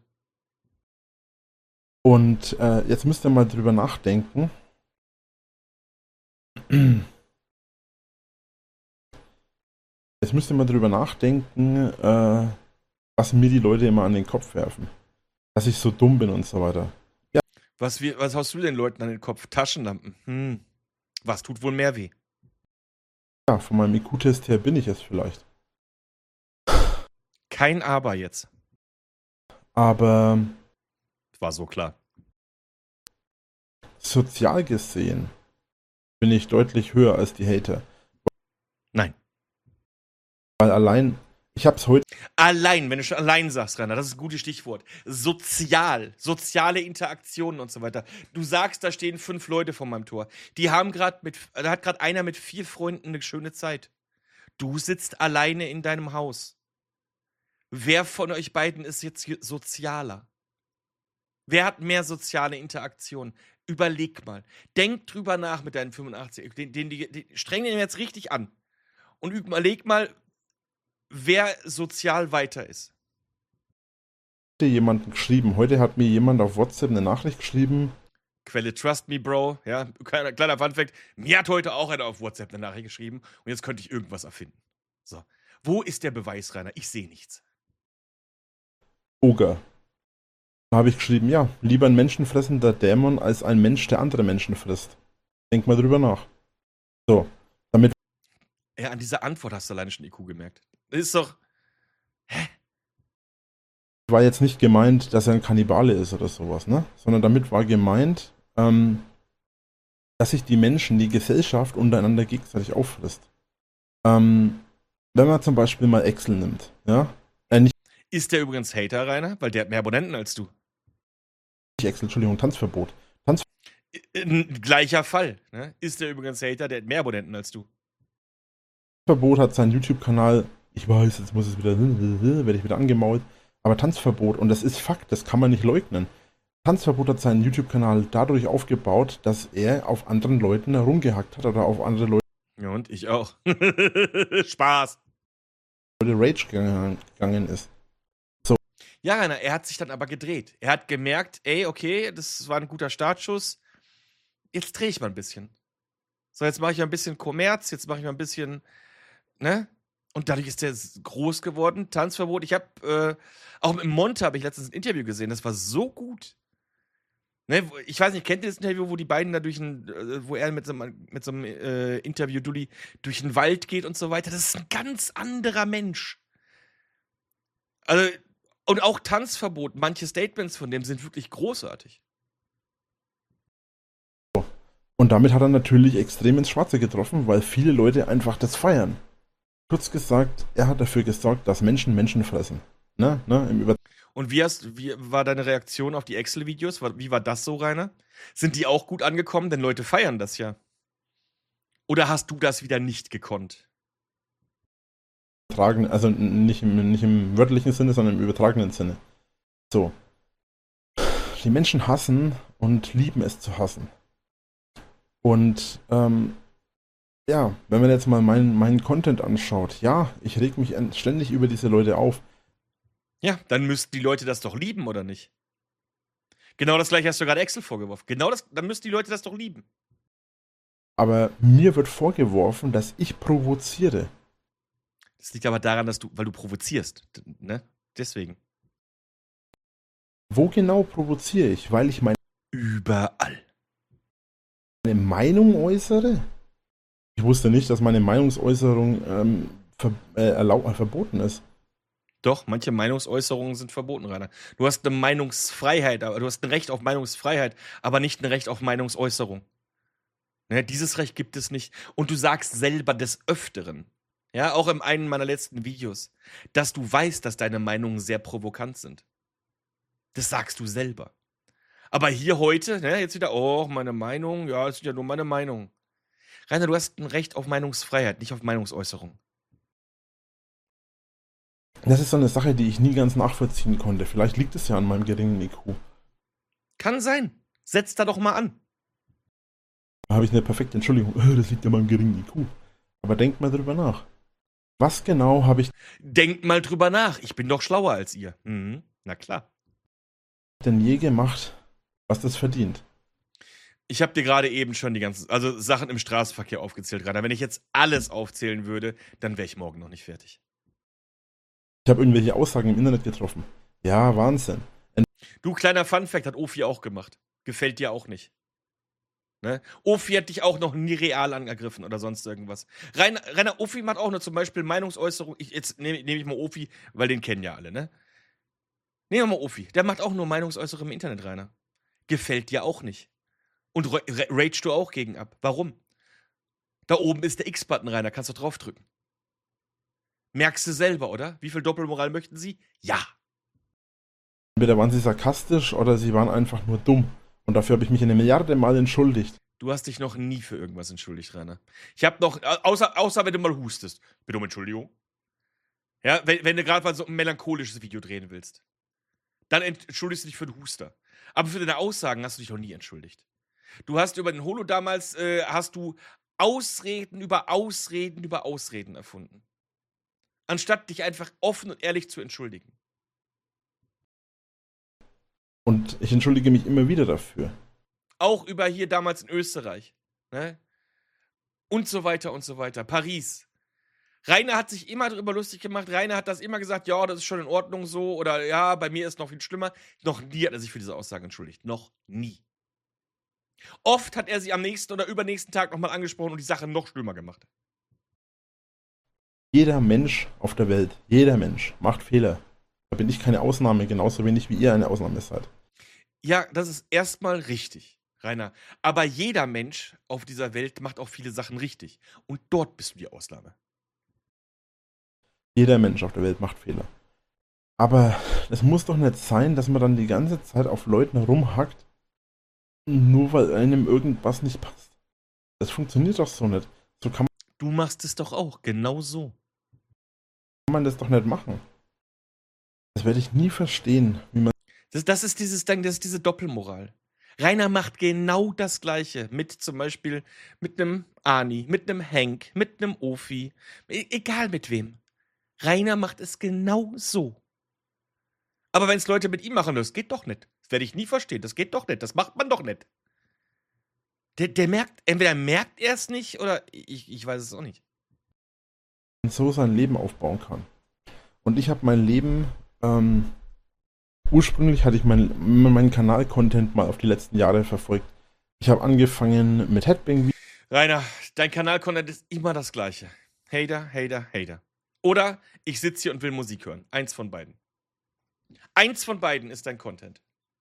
Und äh, jetzt müsst ihr mal drüber nachdenken. Jetzt müsst ihr mal drüber nachdenken, äh, was mir die Leute immer an den Kopf werfen. Dass ich so dumm bin und so weiter. Ja. Was, wir, was haust du den Leuten an den Kopf? Taschenlampen. Hm. Was tut wohl mehr weh? Ja, von meinem I Q-Test her bin ich es vielleicht. Kein Aber jetzt. Aber War so klar. sozial gesehen bin ich deutlich höher als die Hater. Nein. Weil allein, ich hab's heute, Allein, wenn du schon allein sagst, Rainer, das ist ein gutes Stichwort. Sozial, soziale Interaktionen und so weiter. Du sagst, da stehen fünf Leute vor meinem Tor. Die haben gerade mit, da hat gerade einer mit vier Freunden eine schöne Zeit. Du sitzt alleine in deinem Haus. Wer von euch beiden ist jetzt hier sozialer? Wer hat mehr soziale Interaktion? Überleg mal. Denk drüber nach mit deinen fünfundachtzig. Den, den, die, die, streng den jetzt richtig an. Und überleg mal, wer sozial weiter ist. jemanden geschrieben. Heute hat mir jemand auf WhatsApp eine Nachricht geschrieben. Quelle Trust Me, Bro. Ja, kleiner, kleiner Funfact. Mir hat heute auch einer auf WhatsApp eine Nachricht geschrieben und jetzt könnte ich irgendwas erfinden. So. Wo ist der Beweis, Rainer? Ich sehe nichts. Oger. Da habe ich geschrieben, ja, lieber ein menschenfressender Dämon als ein Mensch, der andere Menschen frisst. Denk mal drüber nach. So. Damit Ja, an dieser Antwort hast du alleine schon I Q gemerkt. Das ist doch. Hä? war jetzt nicht gemeint, dass er ein Kannibale ist oder sowas, ne? Sondern damit war gemeint, ähm, dass sich die Menschen, die Gesellschaft untereinander gegenseitig auffrisst. Ähm, wenn man zum Beispiel mal Excel nimmt, ja? Äh, nicht Ist der übrigens Hater, Rainer? Weil der hat mehr Abonnenten als du. Excel, Entschuldigung, Tanzverbot. Ein gleicher Fall. Ne? Ist der übrigens Hater, der hat mehr Abonnenten als du. Tanzverbot hat seinen YouTube-Kanal, ich weiß, jetzt muss es wieder, werde ich wieder angemault, aber Tanzverbot, und das ist Fakt, das kann man nicht leugnen. Tanzverbot hat seinen YouTube-Kanal dadurch aufgebaut, dass er auf anderen Leuten herumgehackt hat oder auf andere Leute Ja, und ich auch. Spaß. Rage gegangen, gegangen ist. Ja, Rainer, er hat sich dann aber gedreht. Er hat gemerkt, ey, okay, das war ein guter Startschuss. Jetzt drehe ich mal ein bisschen. So, jetzt mache ich mal ein bisschen Kommerz, jetzt mache ich mal ein bisschen, ne? Und dadurch ist der s- groß geworden. Tanzverbot. Ich habe, äh, auch mit Monte habe ich letztens ein Interview gesehen, das war so gut. Ne, wo- ich weiß nicht, kennt ihr das Interview, wo die beiden da durch ein, äh, wo er mit so einem, mit so einem äh, Interview-Dulli durch den Wald geht und so weiter? Das ist ein ganz anderer Mensch. Also, und auch Tanzverbot, manche Statements von dem sind wirklich großartig. Und damit hat er natürlich extrem ins Schwarze getroffen, weil viele Leute einfach das feiern. Kurz gesagt, er hat dafür gesorgt, dass Menschen Menschen fressen. Ne? Ne? Im Über Und wie, hast, wie war deine Reaktion auf die Excel-Videos? War- Wie war das so, Rainer? Sind die auch gut angekommen? Denn Leute feiern das ja. Oder hast du das wieder nicht gekonnt? übertragen, also n- nicht im, nicht im wörtlichen Sinne, sondern im übertragenen Sinne. So. Die Menschen hassen und lieben es zu hassen. Und ähm, ja, wenn man jetzt mal meinen, meinen Content anschaut, ja, ich reg mich an- ständig über diese Leute auf. Ja, dann müssten die Leute das doch lieben, oder nicht? Genau das gleiche hast du gerade Excel vorgeworfen. Genau das, dann müssten die Leute das doch lieben. Aber mir wird vorgeworfen, dass ich provoziere. Das liegt aber daran, dass du, weil du provozierst, d- ne? Deswegen. Wo genau provoziere ich? Weil ich meine Überall. Meinung äußere? Ich wusste nicht, dass meine Meinungsäußerung ähm, ver äh, erlau- äh, verboten ist. Doch, manche Meinungsäußerungen sind verboten, Rainer. Du hast eine Meinungsfreiheit, aber du hast ein Recht auf Meinungsfreiheit, aber nicht ein Recht auf Meinungsäußerung. Ne, dieses Recht gibt es nicht. Und du sagst selber des Öfteren, ja, auch in einem meiner letzten Videos, dass du weißt, dass deine Meinungen sehr provokant sind. Das sagst du selber. Aber hier heute, ne, jetzt wieder, oh, meine Meinung, ja, es ist ja nur meine Meinung. Rainer, du hast ein Recht auf Meinungsfreiheit, nicht auf Meinungsäußerung. Das ist so eine Sache, die ich nie ganz nachvollziehen konnte. Vielleicht liegt es ja an meinem geringen I Q. Kann sein. Setz da doch mal an. Da habe ich eine perfekte Entschuldigung. Äh, Das liegt an meinem geringen I Q. Aber denkt mal drüber nach. Was genau habe ich Denkt mal drüber nach. Ich bin doch schlauer als ihr. Mhm. Na klar. denn je gemacht, was das verdient? Ich habe dir gerade eben schon die ganzen, also Sachen im Straßenverkehr aufgezählt, gerade. Wenn ich jetzt alles aufzählen würde, dann wäre ich morgen noch nicht fertig. Ich habe irgendwelche Aussagen im Internet getroffen. Ja, Wahnsinn. Du, kleiner Funfact, hat Ofi auch gemacht. Gefällt dir auch nicht. Ne? Ofi hat dich auch noch nie real angegriffen oder sonst irgendwas. Rainer, Rainer Ofi macht auch nur zum Beispiel Meinungsäußerung. Ich, jetzt nehme nehm ich mal Ofi, weil den kennen ja alle, ne? Nehmen wir mal Ofi. Der macht auch nur Meinungsäußerung im Internet, Rainer. Gefällt dir auch nicht. Und ra rage du auch gegen ab. Warum? Da oben ist der X-Button, Rainer. Kannst du draufdrücken. Merkst du selber, oder? Wie viel Doppelmoral möchten Sie? Ja. Entweder waren sie sarkastisch oder sie waren einfach nur dumm. Und dafür habe ich mich eine Milliarde Mal entschuldigt. Du hast dich noch nie für irgendwas entschuldigt, Rainer. Ich habe noch, außer, außer wenn du mal hustest. Bitte um Entschuldigung. Ja, wenn, wenn du gerade mal so ein melancholisches Video drehen willst. Dann entschuldigst du dich für den Huster. Aber für deine Aussagen hast du dich noch nie entschuldigt. Du hast über den Holo damals, äh, hast du Ausreden über Ausreden über Ausreden erfunden. Anstatt dich einfach offen und ehrlich zu entschuldigen. Und ich entschuldige mich immer wieder dafür. Auch über hier damals in Österreich. Ne? Und so weiter und so weiter. Paris. Rainer hat sich immer darüber lustig gemacht. Rainer hat das immer gesagt, ja, das ist schon in Ordnung so. Oder ja, bei mir ist es noch viel schlimmer. Noch nie hat er sich für diese Aussage entschuldigt. Noch nie. Oft hat er sie am nächsten oder übernächsten Tag nochmal angesprochen und die Sache noch schlimmer gemacht. Jeder Mensch auf der Welt, jeder Mensch macht Fehler. Da bin ich keine Ausnahme, genauso wenig wie ihr eine Ausnahme seid. Ja, das ist erstmal richtig, Rainer. Aber jeder Mensch auf dieser Welt macht auch viele Sachen richtig. Und dort bist du die Ausnahme. Jeder Mensch auf der Welt macht Fehler. Aber es muss doch nicht sein, dass man dann die ganze Zeit auf Leuten rumhackt, nur weil einem irgendwas nicht passt. Das funktioniert doch so nicht. So kann Du machst es doch auch, genau so. man das doch nicht machen. Das werde ich nie verstehen, wie man. Das, das, ist dieses, das ist diese Doppelmoral. Rainer macht genau das Gleiche mit zum Beispiel mit einem Ani, mit einem Henk, mit einem Ofi, e egal mit wem. Rainer macht es genau so. Aber wenn es Leute mit ihm machen, das geht doch nicht. Das werde ich nie verstehen. Das geht doch nicht. Das macht man doch nicht. Der, der merkt, entweder merkt er es nicht oder ich, ich weiß es auch nicht. so sein Leben aufbauen kann. Und ich habe mein Leben, ähm, ursprünglich hatte ich mein, meinen Kanal-Content mal auf die letzten Jahre verfolgt. Ich habe angefangen mit Headbang. Rainer, dein Kanal-Content ist immer das Gleiche. Hater, Hater, Hater. Oder ich sitze hier und will Musik hören. Eins von beiden. Eins von beiden ist dein Content.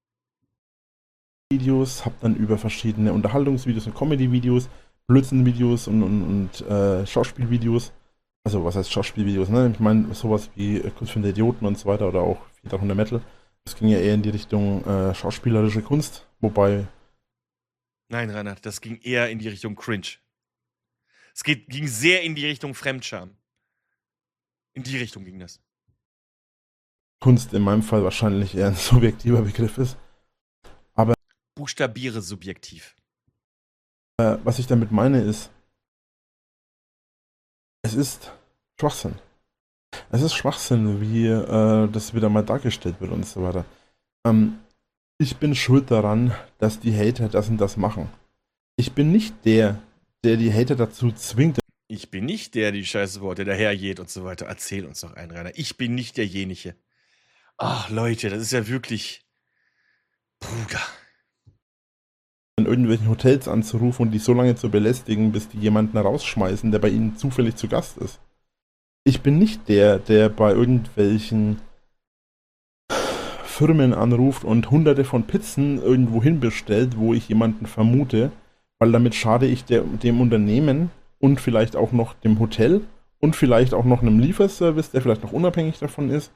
Videos, habe dann über verschiedene Unterhaltungsvideos und Comedy-Videos, Blödsinn-Videos und, und, und äh, Schauspielvideos, also was heißt Schauspielvideos, ne? Ich meine sowas wie äh, Kunst für den Idioten und so weiter oder auch vierhundert Metal. Das ging ja eher in die Richtung äh, schauspielerische Kunst, wobei... Nein, Rainer, das ging eher in die Richtung Cringe. Es geht, ging sehr in die Richtung Fremdscham. In die Richtung ging das. Kunst in meinem Fall wahrscheinlich eher ein subjektiver Begriff ist. Buchstabiere subjektiv. Äh, was ich damit meine ist, es ist Schwachsinn. Es ist Schwachsinn, wie äh, das wieder mal dargestellt wird und so weiter. Ähm, ich bin schuld daran, dass die Hater das und das machen. Ich bin nicht der, der die Hater dazu zwingt. Ich bin nicht der, der die scheiße Worte dahergeht und so weiter. Erzähl uns doch einen, Rainer. Ich bin nicht derjenige. Ach, Leute, das ist ja wirklich... Bruder. In irgendwelchen Hotels anzurufen und die so lange zu belästigen, bis die jemanden rausschmeißen, der bei ihnen zufällig zu Gast ist. Ich bin nicht der, der bei irgendwelchen Firmen anruft und hunderte von Pizzen irgendwo hin bestellt, wo ich jemanden vermute, weil damit schade ich der, dem Unternehmen und vielleicht auch noch dem Hotel und vielleicht auch noch einem Lieferservice, der vielleicht noch unabhängig davon ist.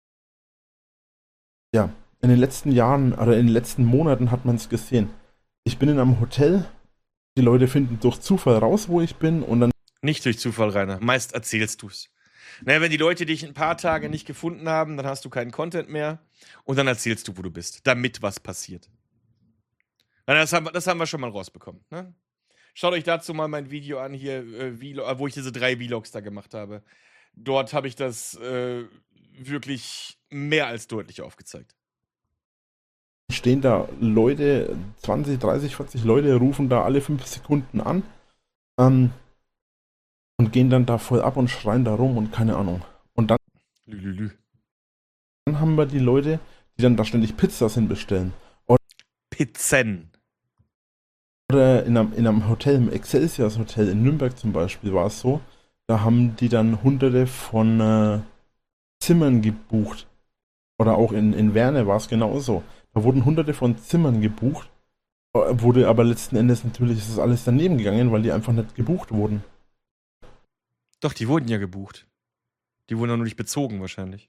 Ja, in den letzten Jahren oder in den letzten Monaten hat man es gesehen. Ich bin in einem Hotel, die Leute finden durch Zufall raus, wo ich bin und dann... Nicht durch Zufall, Rainer. Meist erzählst du's. Naja, wenn die Leute dich ein paar Tage nicht gefunden haben, dann hast du keinen Content mehr und dann erzählst du, wo du bist, damit was passiert. Das haben, das haben wir schon mal rausbekommen. Ne? Schaut euch dazu mal mein Video an, hier, äh, wo ich diese drei Vlogs da gemacht habe. Dort habe ich das äh, wirklich mehr als deutlich aufgezeigt. Stehen da Leute, zwanzig, dreißig, vierzig Leute, rufen da alle fünf Sekunden an ähm, und gehen dann da voll ab und schreien da rum und keine Ahnung. Und dann, Lülülü. dann haben wir die Leute, die dann da ständig Pizzas hinbestellen. Und Pizzen. Oder in einem, in einem Hotel, im Excelsior Hotel in Nürnberg zum Beispiel, war es so, da haben die dann hunderte von äh, Zimmern gebucht. Oder auch in, in Werne war es genauso. Da wurden hunderte von Zimmern gebucht, äh, wurde aber letzten Endes natürlich ist das alles daneben gegangen, weil die einfach nicht gebucht wurden. Doch, die wurden ja gebucht. Die wurden ja nur nicht bezogen wahrscheinlich.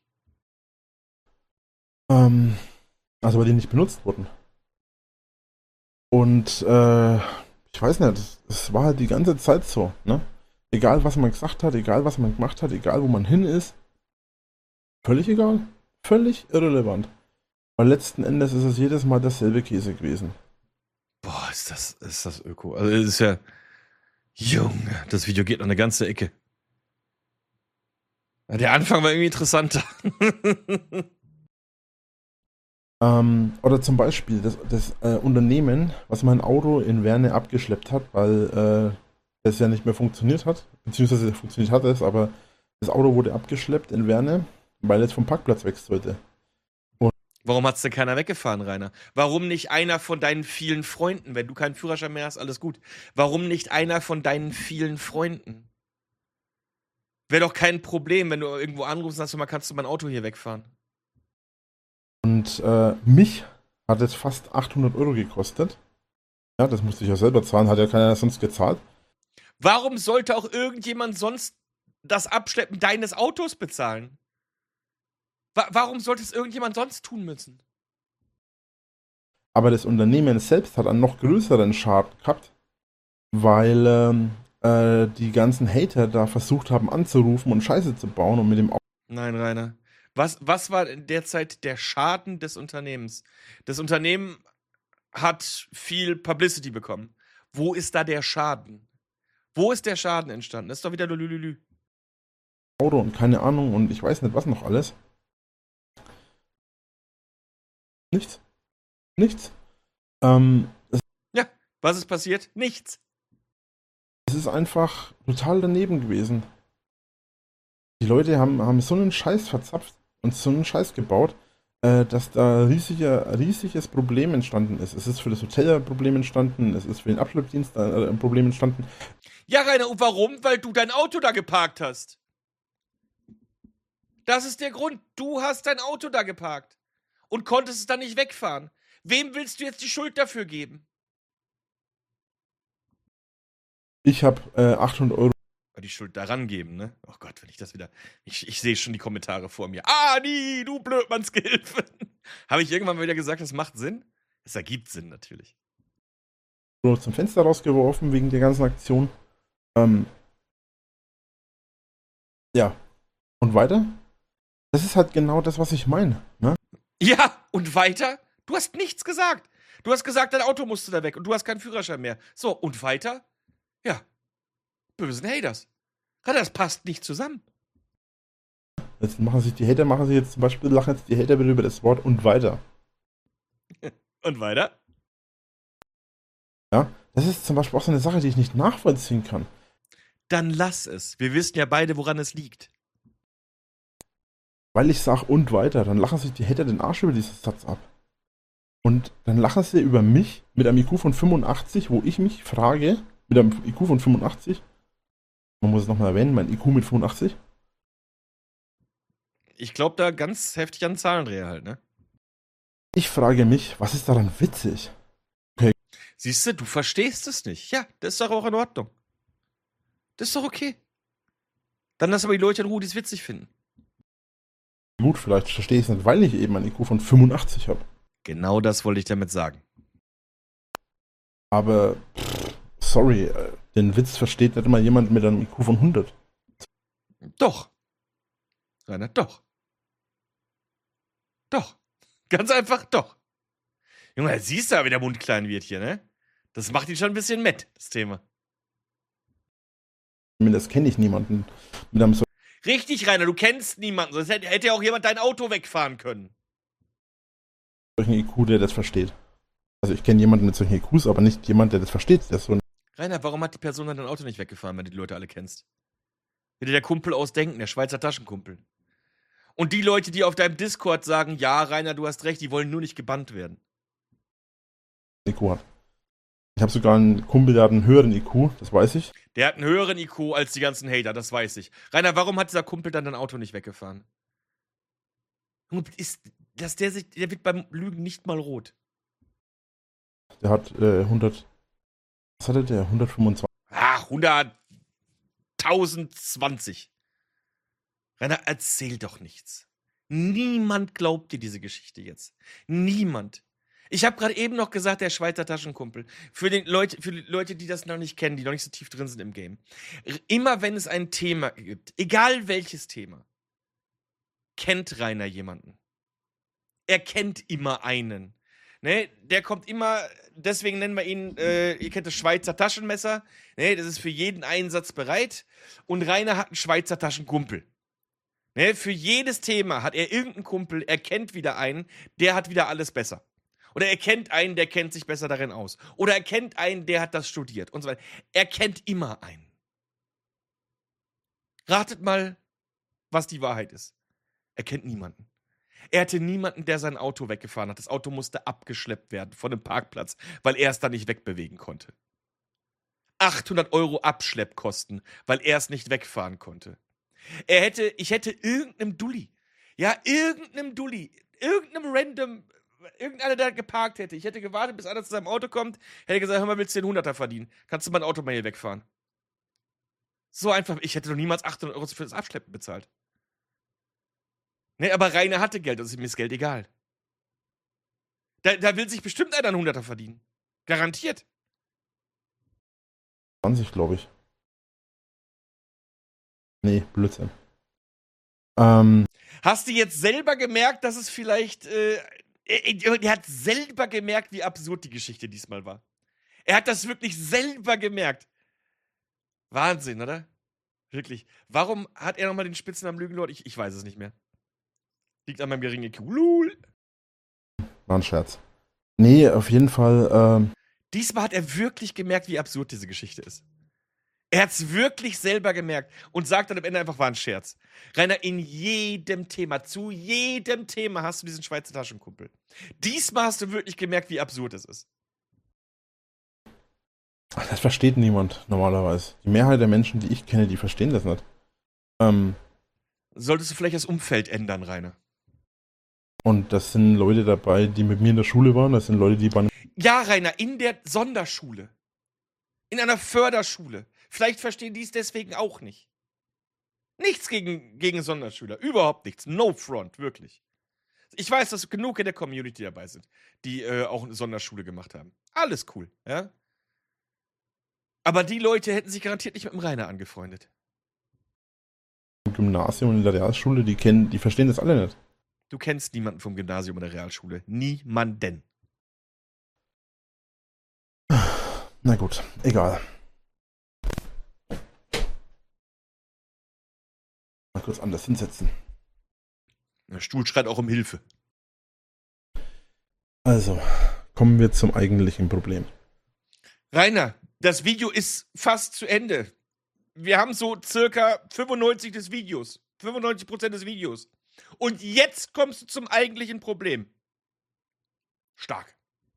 Ähm, also weil die nicht benutzt wurden. Und äh, ich weiß nicht, es war halt die ganze Zeit so, ne? Egal was man gesagt hat, egal was man gemacht hat, egal wo man hin ist, völlig egal, völlig irrelevant. Weil letzten Endes ist es jedes Mal dasselbe Käse gewesen. Boah, ist das, ist das Öko. Also es ist ja. Junge, das Video geht noch eine ganze Ecke. Ja, der Anfang war irgendwie interessanter. Ähm, oder zum Beispiel das, das äh, Unternehmen, was mein Auto in Werne abgeschleppt hat, weil äh, das ja nicht mehr funktioniert hat, beziehungsweise funktioniert hat es, aber das Auto wurde abgeschleppt in Werne, weil es vom Parkplatz weg sollte. Warum hat's denn keiner weggefahren, Rainer? Warum nicht einer von deinen vielen Freunden? Wenn du keinen Führerschein mehr hast, alles gut. Warum nicht einer von deinen vielen Freunden? Wäre doch kein Problem, wenn du irgendwo anrufst und sagst, mal, kannst du mein Auto hier wegfahren? Und äh, mich hat es fast achthundert Euro gekostet. Ja, das musste ich ja selber zahlen, hat ja keiner sonst gezahlt. Warum sollte auch irgendjemand sonst das Abschleppen deines Autos bezahlen? Wa- warum sollte es irgendjemand sonst tun müssen? Aber das Unternehmen selbst hat einen noch größeren Schaden gehabt, weil ähm, äh, die ganzen Hater da versucht haben anzurufen und Scheiße zu bauen und mit dem Auto. Nein, Rainer. Was, was war derzeit der Schaden des Unternehmens? Das Unternehmen hat viel Publicity bekommen. Wo ist da der Schaden? Wo ist der Schaden entstanden? Das ist doch wieder Lülülü. Und keine Ahnung und ich weiß nicht was noch alles. Nichts. Nichts. Ähm, es, Ja, was ist passiert? Nichts. es ist einfach total daneben gewesen. Die Leute haben, haben so einen Scheiß verzapft und so einen Scheiß gebaut, äh, dass da riesiger, riesiges Problem entstanden ist. Es ist für das Hotel ein Problem entstanden, es ist für den Abschleppdienst äh, ein Problem entstanden. Ja, Rainer, und warum? Weil du dein Auto da geparkt hast. Das ist der Grund. Du hast dein Auto da geparkt und konntest es dann nicht wegfahren. Wem willst du jetzt die Schuld dafür geben? Ich habe äh, achthundert Euro. Die Schuld daran geben, ne? Oh Gott, wenn ich das wieder. Ich, ich sehe schon die Kommentare vor mir. Ah, nie, du Blödmannsgehilfe. Habe ich irgendwann mal wieder gesagt, das macht Sinn? Es ergibt Sinn, natürlich. Zum Fenster rausgeworfen wegen der ganzen Aktion. Ähm, ja. Und weiter? Das ist halt genau das, was ich meine. Ne? Ja, und weiter? Du hast nichts gesagt. Du hast gesagt, dein Auto musste da weg und du hast keinen Führerschein mehr. So, und weiter? Ja. Bösen Haters. Das passt nicht zusammen. Jetzt machen sich die Hater, machen sich jetzt zum Beispiel, lachen jetzt die Hater wieder über das Wort und weiter. Und weiter? Ja, das ist zum Beispiel auch so eine Sache, die ich nicht nachvollziehen kann. Dann lass es. Wir wissen ja beide, woran es liegt. Weil ich sage und weiter, dann lachen sich die Hater den Arsch über diesen Satz ab. Und dann lachen sie über mich mit einem I Q von fünfundachtzig, wo ich mich frage, mit einem I Q von fünfundachtzig, man muss es nochmal erwähnen, mein I Q mit fünfundachtzig. Ich glaube da ganz heftig an Zahlendreher halt, ne? Ich frage mich, was ist daran witzig? Siehst du, du verstehst es nicht. Ja, das ist doch auch in Ordnung. Das ist doch okay. Dann lass aber die Leute in Ruhe, die es witzig finden. Gut, vielleicht verstehe ich es nicht, weil ich eben ein I Q von fünfundachtzig habe. Genau das wollte ich damit sagen. Aber, pff, sorry, äh, den Witz versteht nicht immer jemand mit einem I Q von hundert. Doch. Rainer, doch. Doch. Ganz einfach doch. Junge, jetzt siehst du ja, wie der Mund klein wird hier, ne? Das macht ihn schon ein bisschen mett, das Thema. Das kenne ich niemanden mit einem so. Richtig, Rainer, du kennst niemanden. Sonst hätte, hätte ja auch jemand dein Auto wegfahren können. Solchen I Q, der das versteht. Also ich kenne jemanden mit solchen I Qs, aber nicht jemand, der das versteht. Der so Rainer, warum hat die Person dann dein Auto nicht weggefahren, wenn du die Leute alle kennst? Wieder der Kumpel aus Denken, der Schweizer Taschenkumpel. Und die Leute, die auf deinem Discord sagen, ja, Rainer, du hast recht, die wollen nur nicht gebannt werden. I Q hat. Ich habe sogar einen Kumpel, der hat einen höheren I Q, das weiß ich. Der hat einen höheren I Q als die ganzen Hater, das weiß ich. Rainer, warum hat dieser Kumpel dann dein Auto nicht weggefahren? Ist, dass der, sich, der wird beim Lügen nicht mal rot. Der hat äh, hundert. Was hatte der? hundertfünfundzwanzig. Ach, hunderttausendzwanzig. Rainer, erzähl doch nichts. Niemand glaubt dir diese Geschichte jetzt. Niemand. Ich habe gerade eben noch gesagt, der Schweizer Taschenkumpel. Für, den Leute, für die Leute, die das noch nicht kennen, die noch nicht so tief drin sind im Game. Immer wenn es ein Thema gibt, egal welches Thema, kennt Rainer jemanden. Er kennt immer einen. Ne? Der kommt immer, deswegen nennen wir ihn, äh, ihr kennt das Schweizer Taschenmesser. Ne? Das ist für jeden Einsatz bereit. Und Rainer hat einen Schweizer Taschenkumpel. Ne? Für jedes Thema hat er irgendeinen Kumpel, er kennt wieder einen, der hat wieder alles besser. Oder er kennt einen, der kennt sich besser darin aus. Oder er kennt einen, der hat das studiert und so weiter. Er kennt immer einen. Ratet mal, was die Wahrheit ist. Er kennt niemanden. Er hatte niemanden, der sein Auto weggefahren hat. Das Auto musste abgeschleppt werden von dem Parkplatz, weil er es da nicht wegbewegen konnte. achthundert Euro Abschleppkosten, weil er es nicht wegfahren konnte. Er hätte, ich hätte irgendeinem Dulli, ja, irgendeinem Dulli, irgendeinem random, irgendeiner, der geparkt hätte. Ich hätte gewartet, bis einer zu seinem Auto kommt, hätte gesagt, hör mal, willst du den Hunderter verdienen? Kannst du mein Auto mal hier wegfahren? So einfach, ich hätte doch niemals achthundert Euro für das Abschleppen bezahlt. Ne, aber Rainer hatte Geld, also ist mir das Geld egal. Da, da will sich bestimmt einer einen Hunderter verdienen. Garantiert. zwanzig, glaube ich. Nee, Blödsinn. Ähm, Hast du jetzt selber gemerkt, dass es vielleicht, äh, er, er hat selber gemerkt, wie absurd die Geschichte diesmal war. Er hat das wirklich selber gemerkt. Wahnsinn, oder? Wirklich. Warum hat er nochmal den Spitznamen Lügenlord? Ich, ich weiß es nicht mehr. Liegt an meinem geringen I Q. Lul. war ein Scherz. Nee, auf jeden Fall. Ähm, Diesmal hat er wirklich gemerkt, wie absurd diese Geschichte ist. Er hat es wirklich selber gemerkt und sagt dann am Ende einfach, war ein Scherz. Rainer, in jedem Thema, zu jedem Thema hast du diesen Schweizer Taschenkumpel. Diesmal hast du wirklich gemerkt, wie absurd es ist. das versteht niemand normalerweise. Die Mehrheit der Menschen, die ich kenne, die verstehen das nicht. Ähm, Solltest du vielleicht das Umfeld ändern, Rainer? und das sind Leute dabei, die mit mir in der Schule waren. Das sind Leute, die waren. Ja, Rainer, in der Sonderschule. In einer Förderschule. Vielleicht verstehen die es deswegen auch nicht. Nichts gegen, gegen Sonderschüler. Überhaupt nichts. No front, wirklich. Ich weiß, dass genug in der Community dabei sind, die äh, auch eine Sonderschule gemacht haben. Alles cool, ja? Aber die Leute hätten sich garantiert nicht mit dem Rainer angefreundet. Im Gymnasium und in der Realschule, die kennen, die verstehen das alle nicht. Du kennst niemanden vom Gymnasium oder Realschule. Niemanden. Na gut, egal. Mal kurz anders hinsetzen. Der Stuhl schreit auch um Hilfe. Also, kommen wir zum eigentlichen Problem. Rainer, das Video ist fast zu Ende. Wir haben so circa fünfundneunzig des Videos. fünfundneunzig Prozent des Videos. Und jetzt kommst du zum eigentlichen Problem. Stark.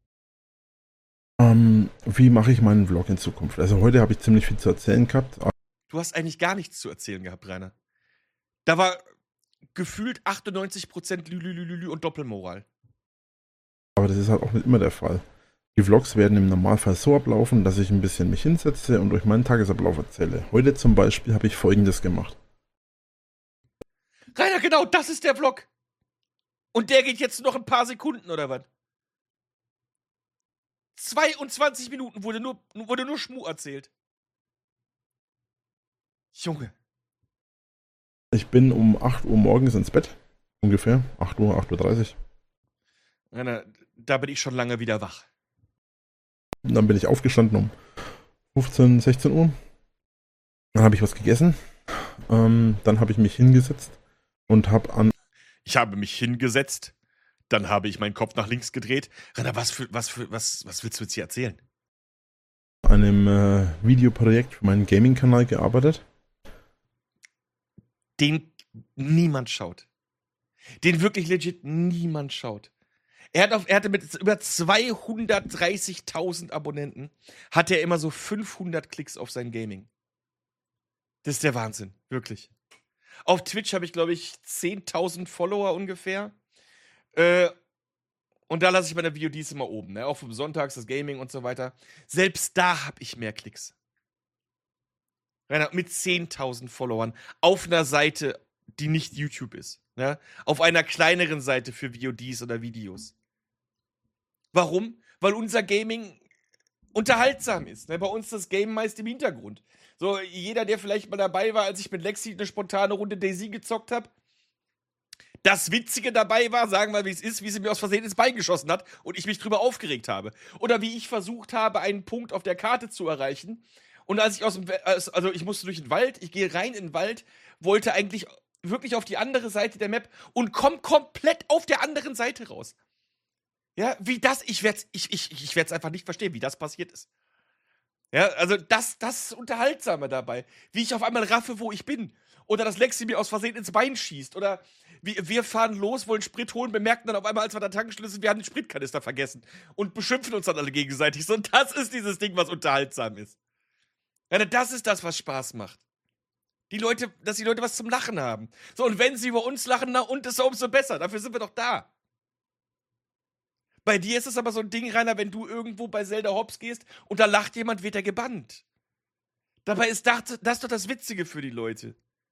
Ähm, wie mache ich meinen Vlog in Zukunft? Also heute habe ich ziemlich viel zu erzählen gehabt. Du hast eigentlich gar nichts zu erzählen gehabt, Rainer. Da war gefühlt achtundneunzig Prozent Lülülülü und Doppelmoral. Aber das ist halt auch nicht immer der Fall. Die Vlogs werden im Normalfall so ablaufen, dass ich ein bisschen mich hinsetze und euch meinen Tagesablauf erzähle. Heute zum Beispiel habe ich Folgendes gemacht. Rainer, genau, das ist der Vlog. Und der geht jetzt noch ein paar Sekunden, oder was? zweiundzwanzig Minuten wurde nur, wurde nur Schmuh erzählt. Junge. Ich bin um acht Uhr morgens ins Bett. Ungefähr. acht Uhr, acht Uhr dreißig. Rainer, da bin ich schon lange wieder wach. Und dann bin ich aufgestanden um fünfzehn, sechzehn Uhr. Dann habe ich was gegessen. Ähm, dann habe ich mich hingesetzt und habe an. Ich habe mich hingesetzt. Dann habe ich meinen Kopf nach links gedreht. Rainer, was, für, was, für, was, was willst du jetzt hier erzählen? einem äh, Videoprojekt für meinen Gaming-Kanal gearbeitet. Den niemand schaut. Den wirklich legit niemand schaut. Er, hat auf, er hatte mit über zweihundertdreißigtausend Abonnenten, hat er immer so fünfhundert Klicks auf sein Gaming. Das ist der Wahnsinn, wirklich. Auf Twitch habe ich, glaube ich, zehntausend Follower ungefähr. Äh, und da lasse ich meine V O Ds immer oben, ne? Auch vom Sonntags, das Gaming und so weiter. Selbst da habe ich mehr Klicks. Rainer, mit zehntausend Followern auf einer Seite, die nicht YouTube ist. Ne? Auf einer kleineren Seite für V O Ds oder Videos. Warum? Weil unser Gaming unterhaltsam ist. Ne? Bei uns das Game meist im Hintergrund. So, jeder, der vielleicht mal dabei war, als ich mit Lexi eine spontane Runde DayZ gezockt habe, das Witzige dabei war, sagen wir mal, wie es ist, wie sie mir aus Versehen ins Bein geschossen hat und ich mich drüber aufgeregt habe. Oder wie ich versucht habe, einen Punkt auf der Karte zu erreichen. Und als ich aus dem, also ich musste durch den Wald, ich gehe rein in den Wald, wollte eigentlich wirklich auf die andere Seite der Map und komm komplett auf der anderen Seite raus. Ja, wie das, ich werd's, ich, ich, ich werd's einfach nicht verstehen, wie das passiert ist. Ja, also das, das Unterhaltsame dabei. Wie ich auf einmal raffe, wo ich bin. Oder dass Lexi mir aus Versehen ins Bein schießt. Oder wie, wir fahren los, wollen Sprit holen, bemerken dann auf einmal, als wir da Tankstelle sind, wir haben den Spritkanister vergessen. Und beschimpfen uns dann alle gegenseitig. So, und das ist dieses Ding, was unterhaltsam ist. Ja, das ist das, was Spaß macht. Die Leute, dass die Leute was zum Lachen haben. So, und wenn sie über uns lachen, na und ist umso besser. Dafür sind wir doch da. Bei dir ist es aber so ein Ding, Rainer, wenn du irgendwo bei Zelda Hops gehst und da lacht jemand, wird er gebannt. Dabei ist das, das doch das Witzige für die Leute.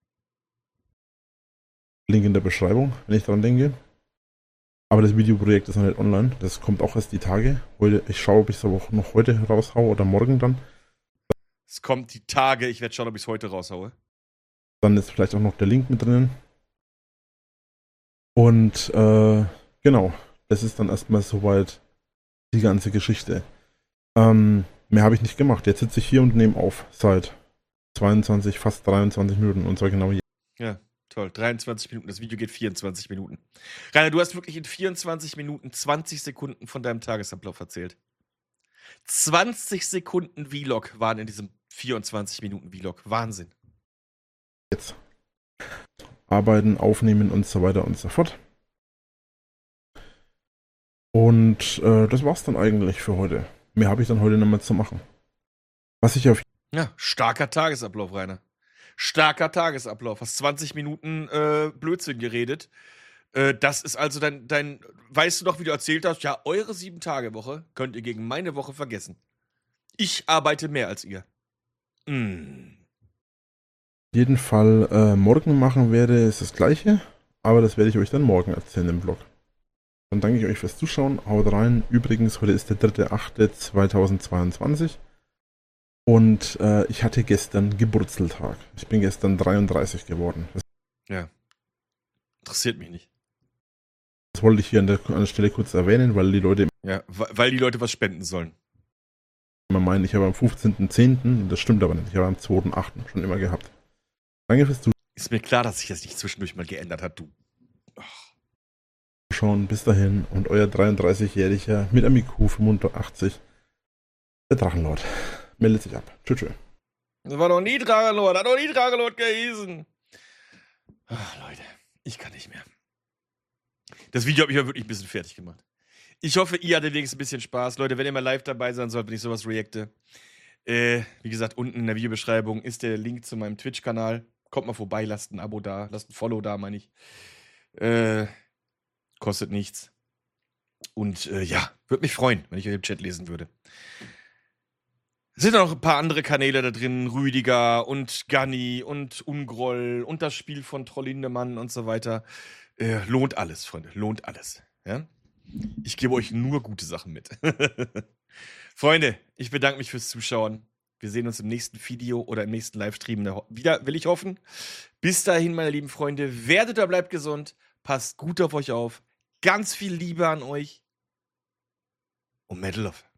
Link in der Beschreibung, wenn ich dran denke. Aber das Videoprojekt ist noch nicht online. Das kommt auch erst die Tage. Heute, ich schaue, ob ich es aber auch noch heute raushaue oder morgen dann. Es kommt die Tage. Ich werde schauen, ob ich es heute raushaue. Dann ist vielleicht auch noch der Link mit drinnen. Und äh, genau. Das ist dann erstmal soweit die ganze Geschichte. Ähm, mehr habe ich nicht gemacht. Jetzt sitze ich hier und nehme auf seit zweiundzwanzig, fast dreiundzwanzig Minuten und zwar genau hier. Ja, toll. dreiundzwanzig Minuten. Das Video geht vierundzwanzig Minuten. Rainer, du hast wirklich in vierundzwanzig Minuten zwanzig Sekunden von deinem Tagesablauf erzählt. zwanzig Sekunden Vlog waren in diesem vierundzwanzig Minuten Vlog. Wahnsinn. Jetzt. Arbeiten, aufnehmen und so weiter und so fort. Und äh, das war's dann eigentlich für heute. Mehr habe ich dann heute noch mal zu machen. Was ich auf Ja, starker Tagesablauf, Rainer. Starker Tagesablauf. Hast zwanzig Minuten äh, Blödsinn geredet. Äh, das ist also dein, dein, weißt du noch, wie du erzählt hast, ja, eure Sieben-Tage-Woche könnt ihr gegen meine Woche vergessen. Ich arbeite mehr als ihr. Mm. jeden Fall äh, morgen machen werde, ist das gleiche. Aber das werde ich euch dann morgen erzählen im Vlog. Dann danke ich euch fürs Zuschauen. Haut rein. Übrigens, heute ist der dritte achte zweitausendzweiundzwanzig. Und äh, ich hatte gestern Geburtstag. Ich bin gestern dreiunddreißig geworden. Das, Ja. Interessiert mich nicht. das wollte ich hier an der, an der Stelle kurz erwähnen, weil die Leute Ja, wa- weil die Leute was spenden sollen. immer meinen, ich habe am fünfzehnten zehnten Das stimmt aber nicht. Ich habe am zweiten achten schon immer gehabt. Danke fürs Ist mir klar, dass sich das nicht zwischendurch mal geändert hat, du. Ach. Zuschauen. Bis dahin. Und euer dreiunddreißigjähriger mit einem I Q fünfundachtzig. Der Drachenlord. Meldet sich ab. Tschüss. Tschüss. Das war noch nie Drachenlord, hat noch nie Drachenlord gehießen. Ach, Leute, ich kann nicht mehr. Das Video hat mich ja wirklich ein bisschen fertig gemacht. Ich hoffe, ihr hattet wenigstens ein bisschen Spaß. Leute, wenn ihr mal live dabei sein sollt, wenn ich sowas reacte, äh, wie gesagt, unten in der Videobeschreibung ist der Link zu meinem Twitch-Kanal. Kommt mal vorbei, lasst ein Abo da, lasst ein Follow da, meine ich. Äh, kostet nichts. Und äh, ja, würde mich freuen, wenn ich euch im Chat lesen würde. Es sind noch ein paar andere Kanäle da drin, Rüdiger und Ganni und Ungroll und das Spiel von Trollindemann und so weiter. Äh, lohnt alles, Freunde, lohnt alles. Ja? Ich gebe euch nur gute Sachen mit. Freunde, ich bedanke mich fürs Zuschauen. Wir sehen uns im nächsten Video oder im nächsten Livestream wieder, will ich hoffen. Bis dahin, meine lieben Freunde, werdet oder bleibt gesund, passt gut auf euch auf, ganz viel Liebe an euch und Metal Love.